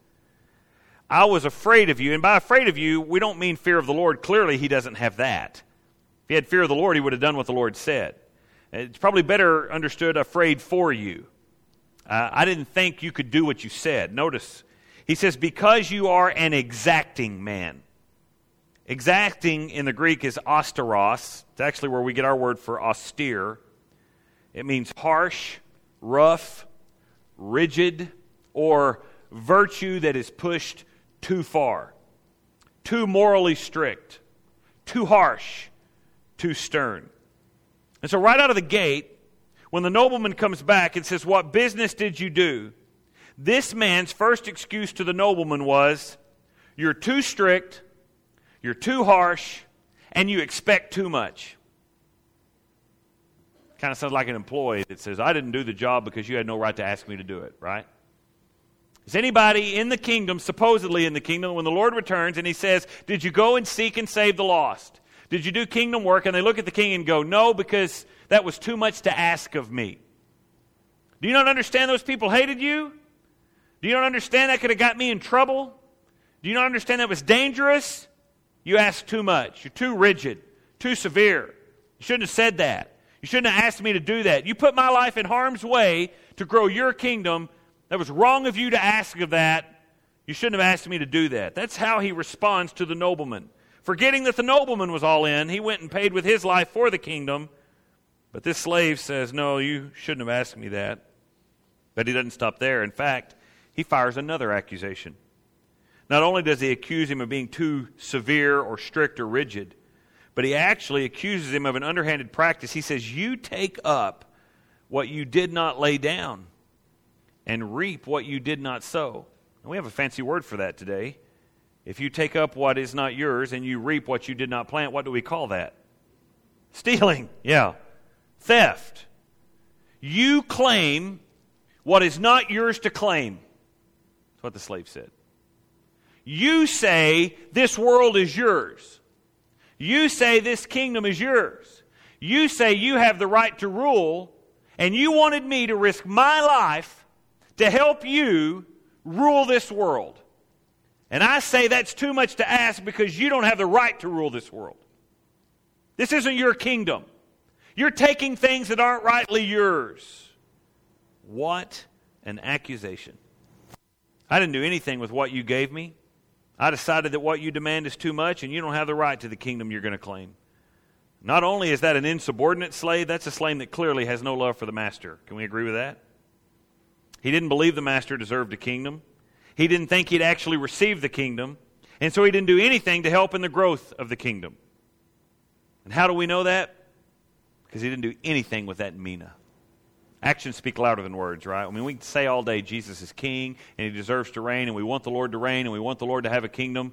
I was afraid of you, and by afraid of you, we don't mean fear of the Lord. Clearly, he doesn't have that. If he had fear of the Lord, he would have done what the Lord said. It's probably better understood afraid for you. I didn't think you could do what you said. Notice, he says, because you are an exacting man. Exacting in the Greek is austeros. It's actually where we get our word for austere. It means harsh, rough, rigid, or virtue that is pushed too far, too morally strict, too harsh, too stern. And so right out of the gate, when the nobleman comes back and says, what business did you do? This man's first excuse to the nobleman was, you're too strict, you're too harsh, and you expect too much. Kind of sounds like an employee that says, I didn't do the job because you had no right to ask me to do it, right? Is anybody in the kingdom, supposedly in the kingdom, when the Lord returns and he says, did you go and seek and save the lost? Did you do kingdom work? And they look at the king and go, no, because that was too much to ask of me. Do you not understand those people hated you? Do you not understand that could have got me in trouble? Do you not understand that was dangerous? You asked too much. You're too rigid, too severe. You shouldn't have said that. You shouldn't have asked me to do that. You put my life in harm's way to grow your kingdom. That was wrong of you to ask of that. You shouldn't have asked me to do that. That's how he responds to the nobleman. Forgetting that the nobleman was all in, he went and paid with his life for the kingdom. But this slave says, no, you shouldn't have asked me that. But he doesn't stop there. In fact, he fires another accusation. Not only does he accuse him of being too severe or strict or rigid, but he actually accuses him of an underhanded practice. He says, you take up what you did not lay down and reap what you did not sow. And we have a fancy word for that today. If you take up what is not yours and you reap what you did not plant, what do we call that? Stealing. Yeah. Theft. You claim what is not yours to claim. That's what the slave said. You say this world is yours. You say this kingdom is yours. You say you have the right to rule, and you wanted me to risk my life to help you rule this world. And I say that's too much to ask because you don't have the right to rule this world. This isn't your kingdom. You're taking things that aren't rightly yours. What an accusation. I didn't do anything with what you gave me. I decided that what you demand is too much, and you don't have the right to the kingdom you're going to claim. Not only is that an insubordinate slave, that's a slave that clearly has no love for the master. Can we agree with that? He didn't believe the master deserved a kingdom. He didn't think he'd actually receive the kingdom. And so he didn't do anything to help in the growth of the kingdom. And how do we know that? Because he didn't do anything with that mina. Actions speak louder than words, right? I mean, we can say all day Jesus is king and he deserves to reign and we want the Lord to reign and we want the Lord to have a kingdom.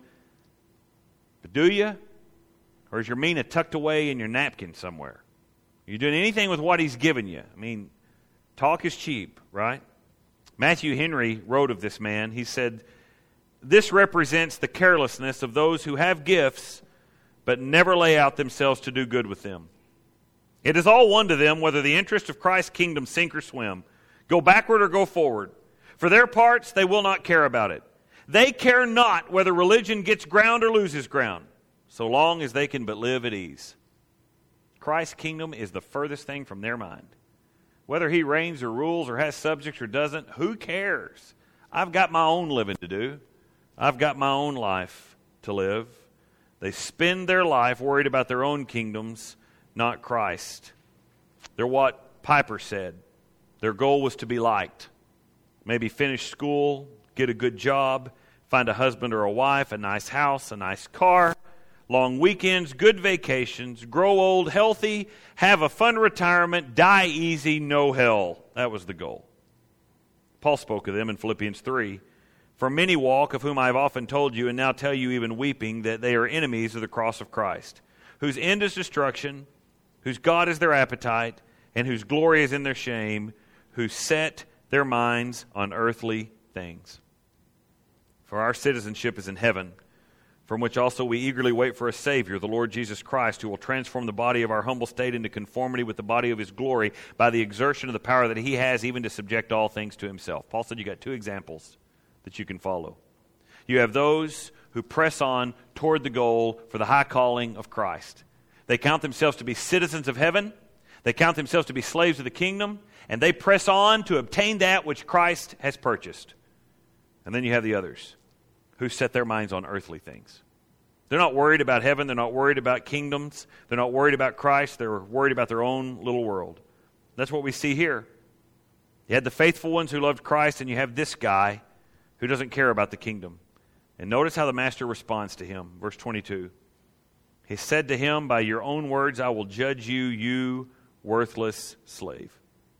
But do you? Or is your mina tucked away in your napkin somewhere? Are you doing anything with what he's given you? I mean, talk is cheap, right? Matthew Henry wrote of this man. He said, "This represents the carelessness of those who have gifts but never lay out themselves to do good with them. It is all one to them whether the interest of Christ's kingdom sink or swim, go backward or go forward. For their parts, they will not care about it. They care not whether religion gets ground or loses ground, so long as they can but live at ease." Christ's kingdom is the furthest thing from their mind. Whether he reigns or rules or has subjects or doesn't, who cares? I've got my own living to do. I've got my own life to live. They spend their life worried about their own kingdoms, not Christ. They're what Piper said. Their goal was to be liked. Maybe finish school, get a good job, find a husband or a wife, a nice house, a nice car, long weekends, good vacations, grow old, healthy, have a fun retirement, die easy, no hell. That was the goal. Paul spoke of them in Philippians 3. "For many walk, of whom I have often told you, and now tell you even weeping, that they are enemies of the cross of Christ, whose end is destruction, whose God is their appetite, and whose glory is in their shame, who set their minds on earthly things. For our citizenship is in heaven, from which also we eagerly wait for a Savior, the Lord Jesus Christ, who will transform the body of our humble state into conformity with the body of his glory by the exertion of the power that he has even to subject all things to himself." Paul said you got two examples that you can follow. You have those who press on toward the goal for the high calling of Christ. They count themselves to be citizens of heaven. They count themselves to be slaves of the kingdom. And they press on to obtain that which Christ has purchased. And then you have the others who set their minds on earthly things. They're not worried about heaven. They're not worried about kingdoms. They're not worried about Christ. They're worried about their own little world. That's what we see here. You had the faithful ones who loved Christ, and you have this guy who doesn't care about the kingdom. And notice how the master responds to him. Verse 22. He said to him, "By your own words I will judge you, you worthless slave."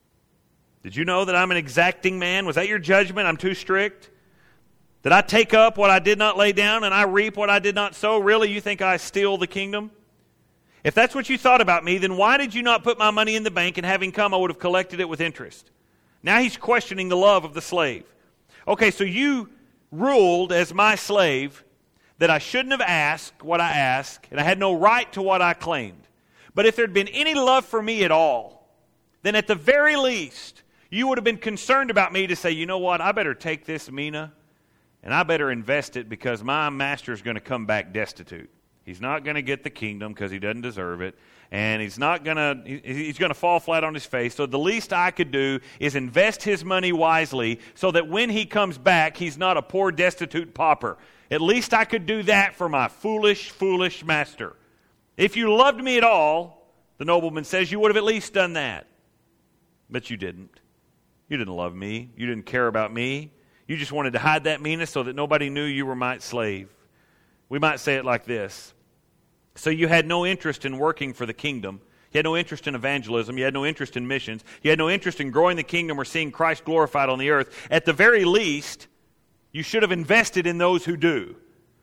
Did you know that I'm an exacting man? Was that your judgment? I'm too strict? Did I take up what I did not lay down and I reap what I did not sow? Really, you think I steal the kingdom? If that's what you thought about me, then why did you not put my money in the bank, and having come I would have collected it with interest? Now he's questioning the love of the slave. Okay, so you ruled as my slave that I shouldn't have asked what I asked, and I had no right to what I claimed. But if there'd been any love for me at all, then at the very least, you would have been concerned about me to say, you know what, I better take this mina, and I better invest it because my master's going to come back destitute. He's not going to get the kingdom because he doesn't deserve it. And he's going to fall flat on his face. So the least I could do is invest his money wisely so that when he comes back, he's not a poor, destitute pauper. At least I could do that for my foolish, foolish master. If you loved me at all, the nobleman says, you would have at least done that. But you didn't. You didn't love me. You didn't care about me. You just wanted to hide that meanness so that nobody knew you were my slave. We might say it like this. So you had no interest in working for the kingdom. You had no interest in evangelism. You had no interest in missions. You had no interest in growing the kingdom or seeing Christ glorified on the earth. At the very least, you should have invested in those who do.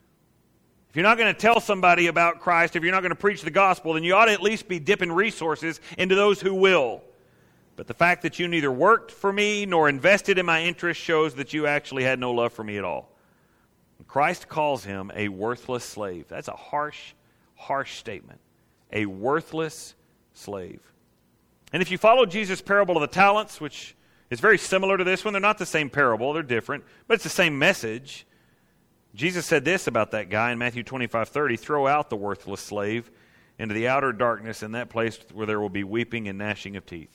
If you're not going to tell somebody about Christ, if you're not going to preach the gospel, then you ought to at least be dipping resources into those who will. But the fact that you neither worked for me nor invested in my interest shows that you actually had no love for me at all. Christ calls him a worthless slave. That's a harsh statement. A worthless slave. And if you follow Jesus' parable of the talents, which is very similar to this one, they're not the same parable, they're different, but it's the same message. Jesus said this about that guy in Matthew 25:30, "Throw out the worthless slave into the outer darkness, in that place where there will be weeping and gnashing of teeth."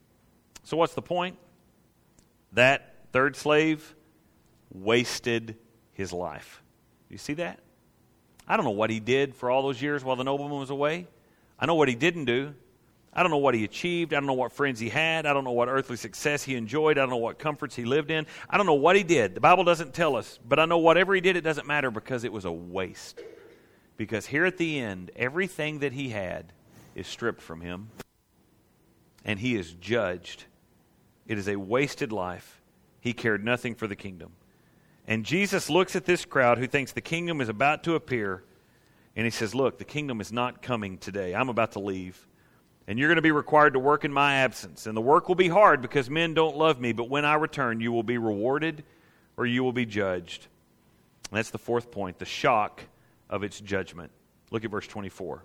So what's the point? That third slave wasted his life. You see that? I don't know what he did for all those years while the nobleman was away. I know what he didn't do. I don't know what he achieved. I don't know what friends he had. I don't know what earthly success he enjoyed. I don't know what comforts he lived in. I don't know what he did. The Bible doesn't tell us. But I know whatever he did, it doesn't matter because it was a waste. Because here at the end, everything that he had is stripped from him. And he is judged. It is a wasted life. He cared nothing for the kingdom. And Jesus looks at this crowd who thinks the kingdom is about to appear, and he says, look, the kingdom is not coming today. I'm about to leave. And you're going to be required to work in my absence. And the work will be hard because men don't love me, but when I return, you will be rewarded or you will be judged. And that's the fourth point, the shock of its judgment. Look at verse 24.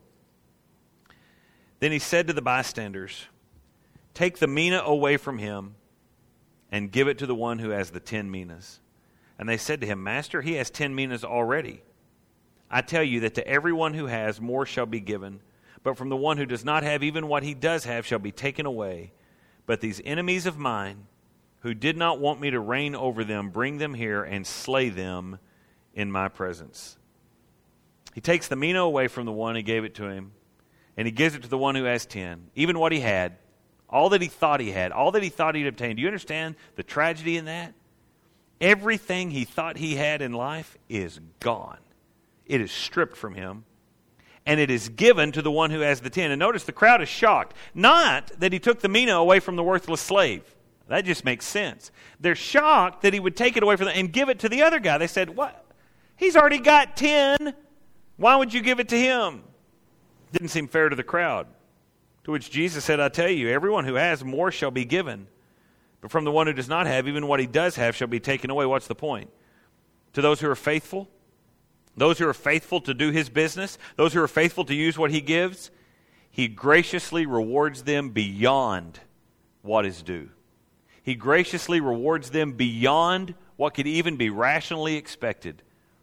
Then he said to the bystanders, take the mina away from him and give it to the one who has the 10 minas. And they said to him, Master, he has 10 minas already. I tell you that to everyone who has, more shall be given. But from the one who does not have, even what he does have shall be taken away. But these enemies of mine, who did not want me to reign over them, bring them here and slay them in my presence. He takes the mina away from the one who gave it to him, and he gives it to the one who has 10. Even what he had, all that he thought he had, all that he thought he'd obtained. Do you understand the tragedy in that? Everything he thought he had in life is gone. It is stripped from him, and it is given to the one who has the 10. And notice the crowd is shocked. Not that he took the mina away from the worthless slave. That just makes sense. They're shocked that he would take it away from them and give it to the other guy. They said, what? He's already got 10. Why would you give it to him? Didn't seem fair to the crowd. To which Jesus said, I tell you, everyone who has, more shall be given. But from the one who does not have, even what he does have shall be taken away. What's the point? To those who are faithful, those who are faithful to do his business, those who are faithful to use what he gives, he graciously rewards them beyond what is due. He graciously rewards them beyond what could even be rationally expected.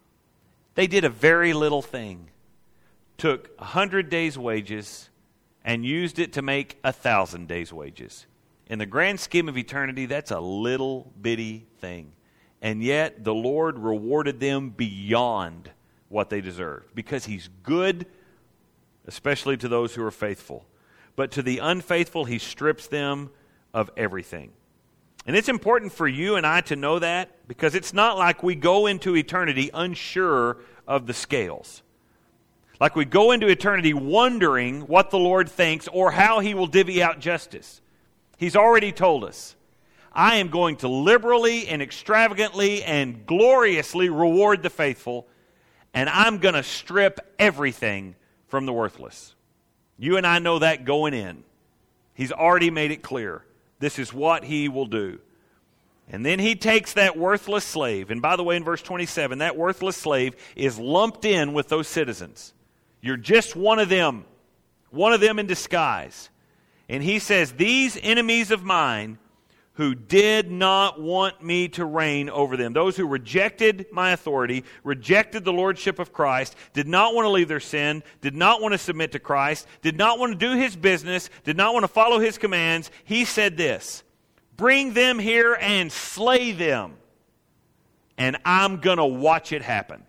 They did a very little thing. Took 100 days' wages and used it to make 1,000 days' wages. In the grand scheme of eternity, that's a little bitty thing. And yet, the Lord rewarded them beyond what they deserved. Because he's good, especially to those who are faithful. But to the unfaithful, he strips them of everything. And it's important for you and I to know that, because it's not like we go into eternity unsure of the scales. Like we go into eternity wondering what the Lord thinks or how he will divvy out justice. He's already told us, I am going to liberally and extravagantly and gloriously reward the faithful, and I'm going to strip everything from the worthless. You and I know that going in. He's already made it clear. This is what he will do. And then he takes that worthless slave, and by the way, in verse 27, that worthless slave is lumped in with those citizens. You're just one of them in disguise. And he says, these enemies of mine who did not want me to reign over them, those who rejected my authority, rejected the lordship of Christ, did not want to leave their sin, did not want to submit to Christ, did not want to do his business, did not want to follow his commands, he said this, bring them here and slay them, and I'm going to watch it happen.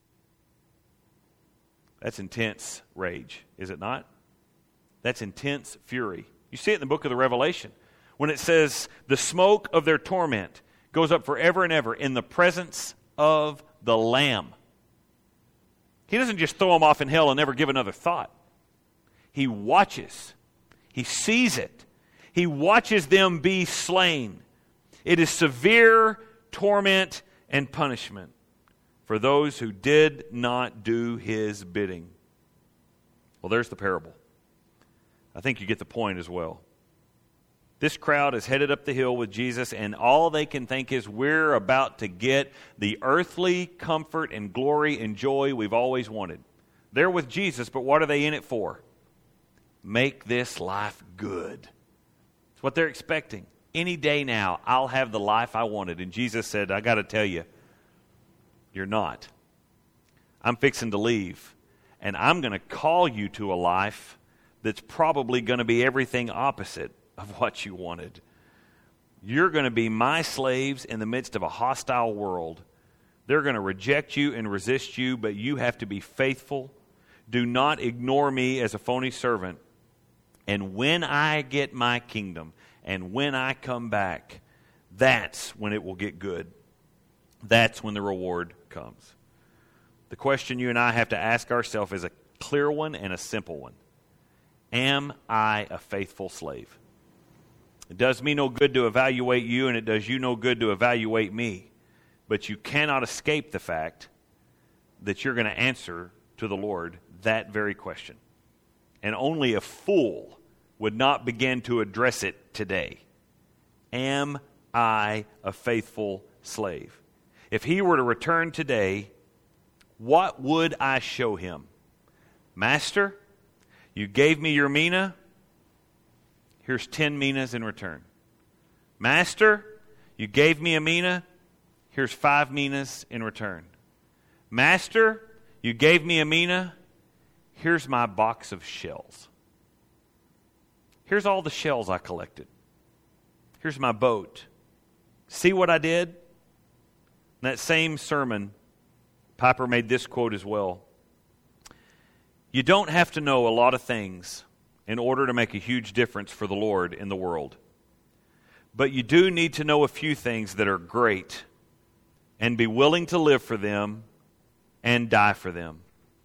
That's intense rage, is it not? That's intense fury. You see it in the book of the Revelation when it says the smoke of their torment goes up forever and ever in the presence of the Lamb. He doesn't just throw them off in hell and never give another thought. He watches. He sees it. He watches them be slain. It is severe torment and punishment for those who did not do his bidding. Well, there's the parable. I think you get the point as well. This crowd is headed up the hill with Jesus, and all they can think is we're about to get the earthly comfort and glory and joy we've always wanted. They're with Jesus, but what are they in it for? Make this life good. It's what they're expecting. Any day now, I'll have the life I wanted. And Jesus said, I got to tell you, you're not. I'm fixing to leave, and I'm going to call you to a life that's probably going to be everything opposite of what you wanted. You're going to be my slaves in the midst of a hostile world They're going to reject you and resist you, but you have to be faithful. Do not ignore me as a phony servant. And when I get my kingdom, and when I come back, that's when it will get good. That's when the reward comes. The question you and I have to ask ourselves is a clear one and a simple one. Am I a faithful slave? It does me no good to evaluate you, and it does you no good to evaluate me. But you cannot escape the fact that you're going to answer to the Lord that very question. And only a fool would not begin to address it today. Am I a faithful slave? If he were to return today, what would I show him? Master, you gave me your mina. Here's 10 minas in return. Master, you gave me a mina. Here's 5 minas in return. Master, you gave me a mina. Here's my box of shells. Here's all the shells I collected. Here's my boat. See what I did? In that same sermon, Piper made this quote as well. You don't have to know a lot of things in order to make a huge difference for the Lord in the world. But you do need to know a few things that are great and be willing to live for them and die for them.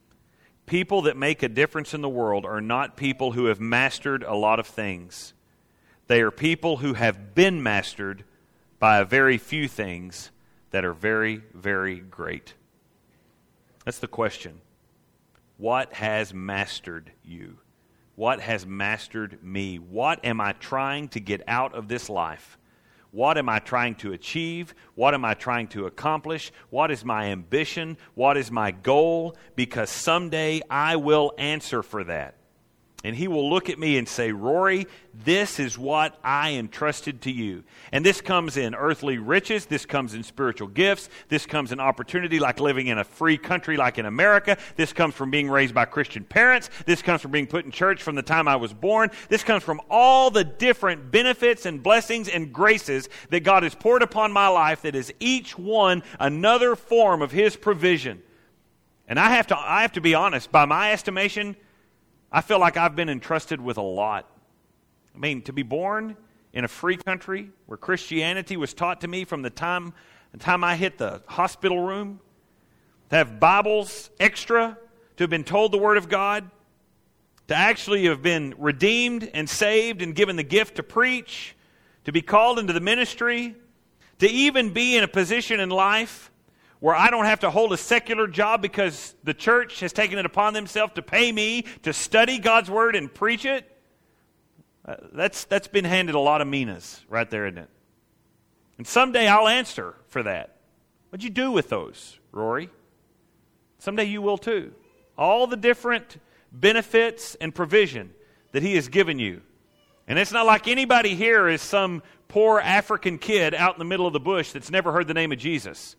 People that make a difference in the world are not people who have mastered a lot of things. They are people who have been mastered by a very few things that are very, very great. That's the question. What has mastered you? What has mastered me? What am I trying to get out of this life? What am I trying to achieve? What am I trying to accomplish? What is my ambition? What is my goal? Because someday I will answer for that. And he will look at me and say, Rory, this is what I entrusted to you. And this comes in earthly riches. This comes in spiritual gifts. This comes in opportunity like living in a free country like in America. This comes from being raised by Christian parents. This comes from being put in church from the time I was born. This comes from all the different benefits and blessings and graces that God has poured upon my life, that is each one another form of his provision. And I have to be honest, by my estimation, I feel like I've been entrusted with a lot. I mean, to be born in a free country where Christianity was taught to me from the time I hit the hospital room, to have Bibles extra, to have been told the Word of God, to actually have been redeemed and saved and given the gift to preach, to be called into the ministry, to even be in a position in life where I don't have to hold a secular job because the church has taken it upon themselves to pay me to study God's Word and preach it. That's been handed a lot of minas right there, isn't it? And someday I'll answer for that. What'd you do with those, Rory? Someday you will too. All the different benefits and provision that he has given you. And it's not like anybody here is some poor African kid out in the middle of the bush that's never heard the name of Jesus.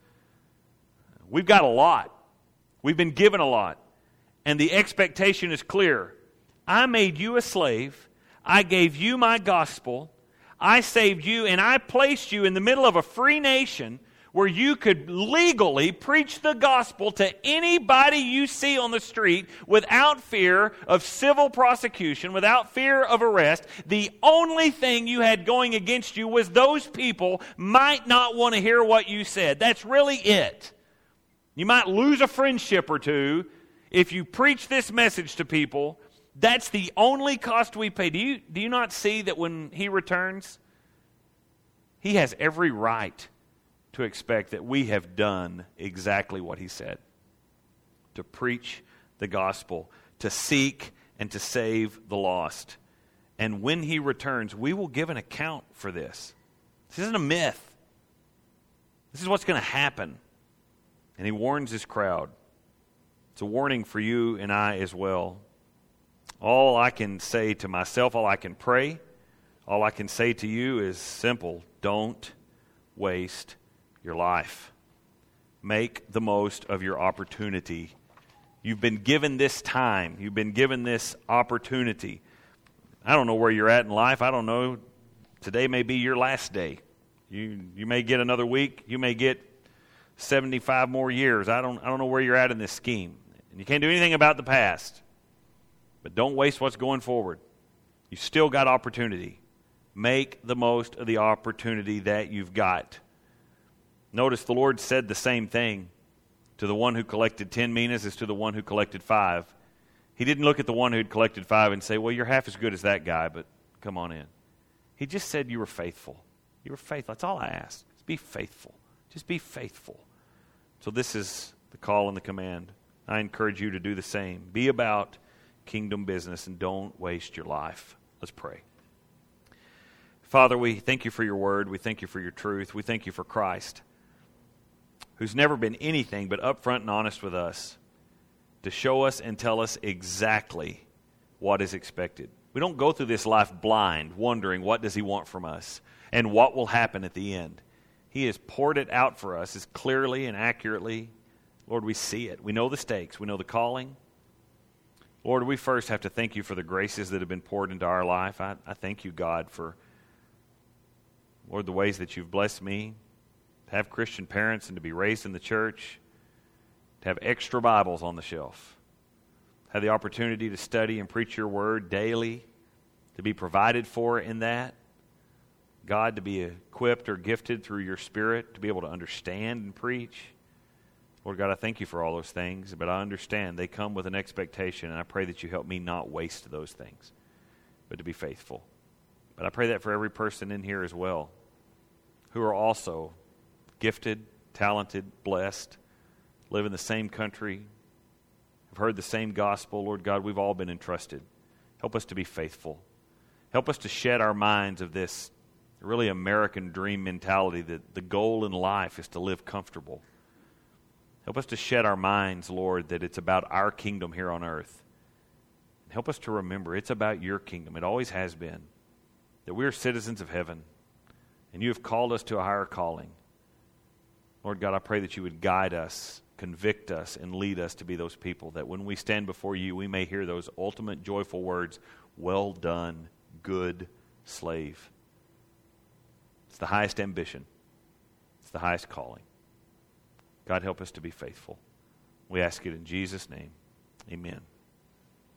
We've got a lot. We've been given a lot. And the expectation is clear. I made you a slave. I gave you my gospel. I saved you, and I placed you in the middle of a free nation where you could legally preach the gospel to anybody you see on the street without fear of civil prosecution, without fear of arrest. The only thing you had going against you was those people might not want to hear what you said. That's really it. You might lose a friendship or two if you preach this message to people. That's the only cost we pay. Do you not see that when he returns, he has every right to expect that we have done exactly what he said? To preach the gospel, to seek and to save the lost. And when he returns, we will give an account for this. This isn't a myth. This is what's going to happen. And he warns his crowd. It's a warning for you and I as well. All I can say to myself, all I can pray, all I can say to you is simple. Don't waste your life. Make the most of your opportunity. You've been given this time. You've been given this opportunity. I don't know where you're at in life. I don't know. Today may be your last day. You may get another week. You may get 75 more years. I don't know where you're at in this scheme. And you can't do anything about the past. But don't waste what's going forward. You've still got opportunity. Make the most of the opportunity that you've got. Notice the Lord said the same thing to the one who collected 10 minas as to the one who collected 5. He didn't look at the one who had collected 5 and say, well, you're half as good as that guy, but come on in. He just said you were faithful. You were faithful. That's all I ask. Just be faithful. Just be faithful. So this is the call and the command. I encourage you to do the same. Be about kingdom business and don't waste your life. Let's pray. Father, we thank you for your word. We thank you for your truth. We thank you for Christ, who's never been anything but upfront and honest with us to show us and tell us exactly what is expected. We don't go through this life blind, wondering what does he want from us and what will happen at the end. He has poured it out for us as clearly and accurately. Lord, we see it. We know the stakes. We know the calling. Lord, we first have to thank you for the graces that have been poured into our life. I thank you, God, for, Lord, the ways that you've blessed me to have Christian parents and to be raised in the church, to have extra Bibles on the shelf, have the opportunity to study and preach your word daily, to be provided for in that. God, to be equipped or gifted through your Spirit, to be able to understand and preach. Lord God, I thank you for all those things, but I understand they come with an expectation, and I pray that you help me not waste those things, but to be faithful. But I pray that for every person in here as well, who are also gifted, talented, blessed, live in the same country, have heard the same gospel. Lord God, we've all been entrusted. Help us to be faithful. Help us to shed our minds of this really American dream mentality that the goal in life is to live comfortable. Help us to shed our minds, Lord, that it's about our kingdom here on earth. Help us to remember it's about your kingdom. It always has been. That we are citizens of heaven, and you have called us to a higher calling. Lord God, I pray that you would guide us, convict us, and lead us to be those people that when we stand before you, we may hear those ultimate joyful words, well done, good slave. It's the highest ambition. It's the highest calling. God, help us to be faithful. We ask it in Jesus' name. Amen.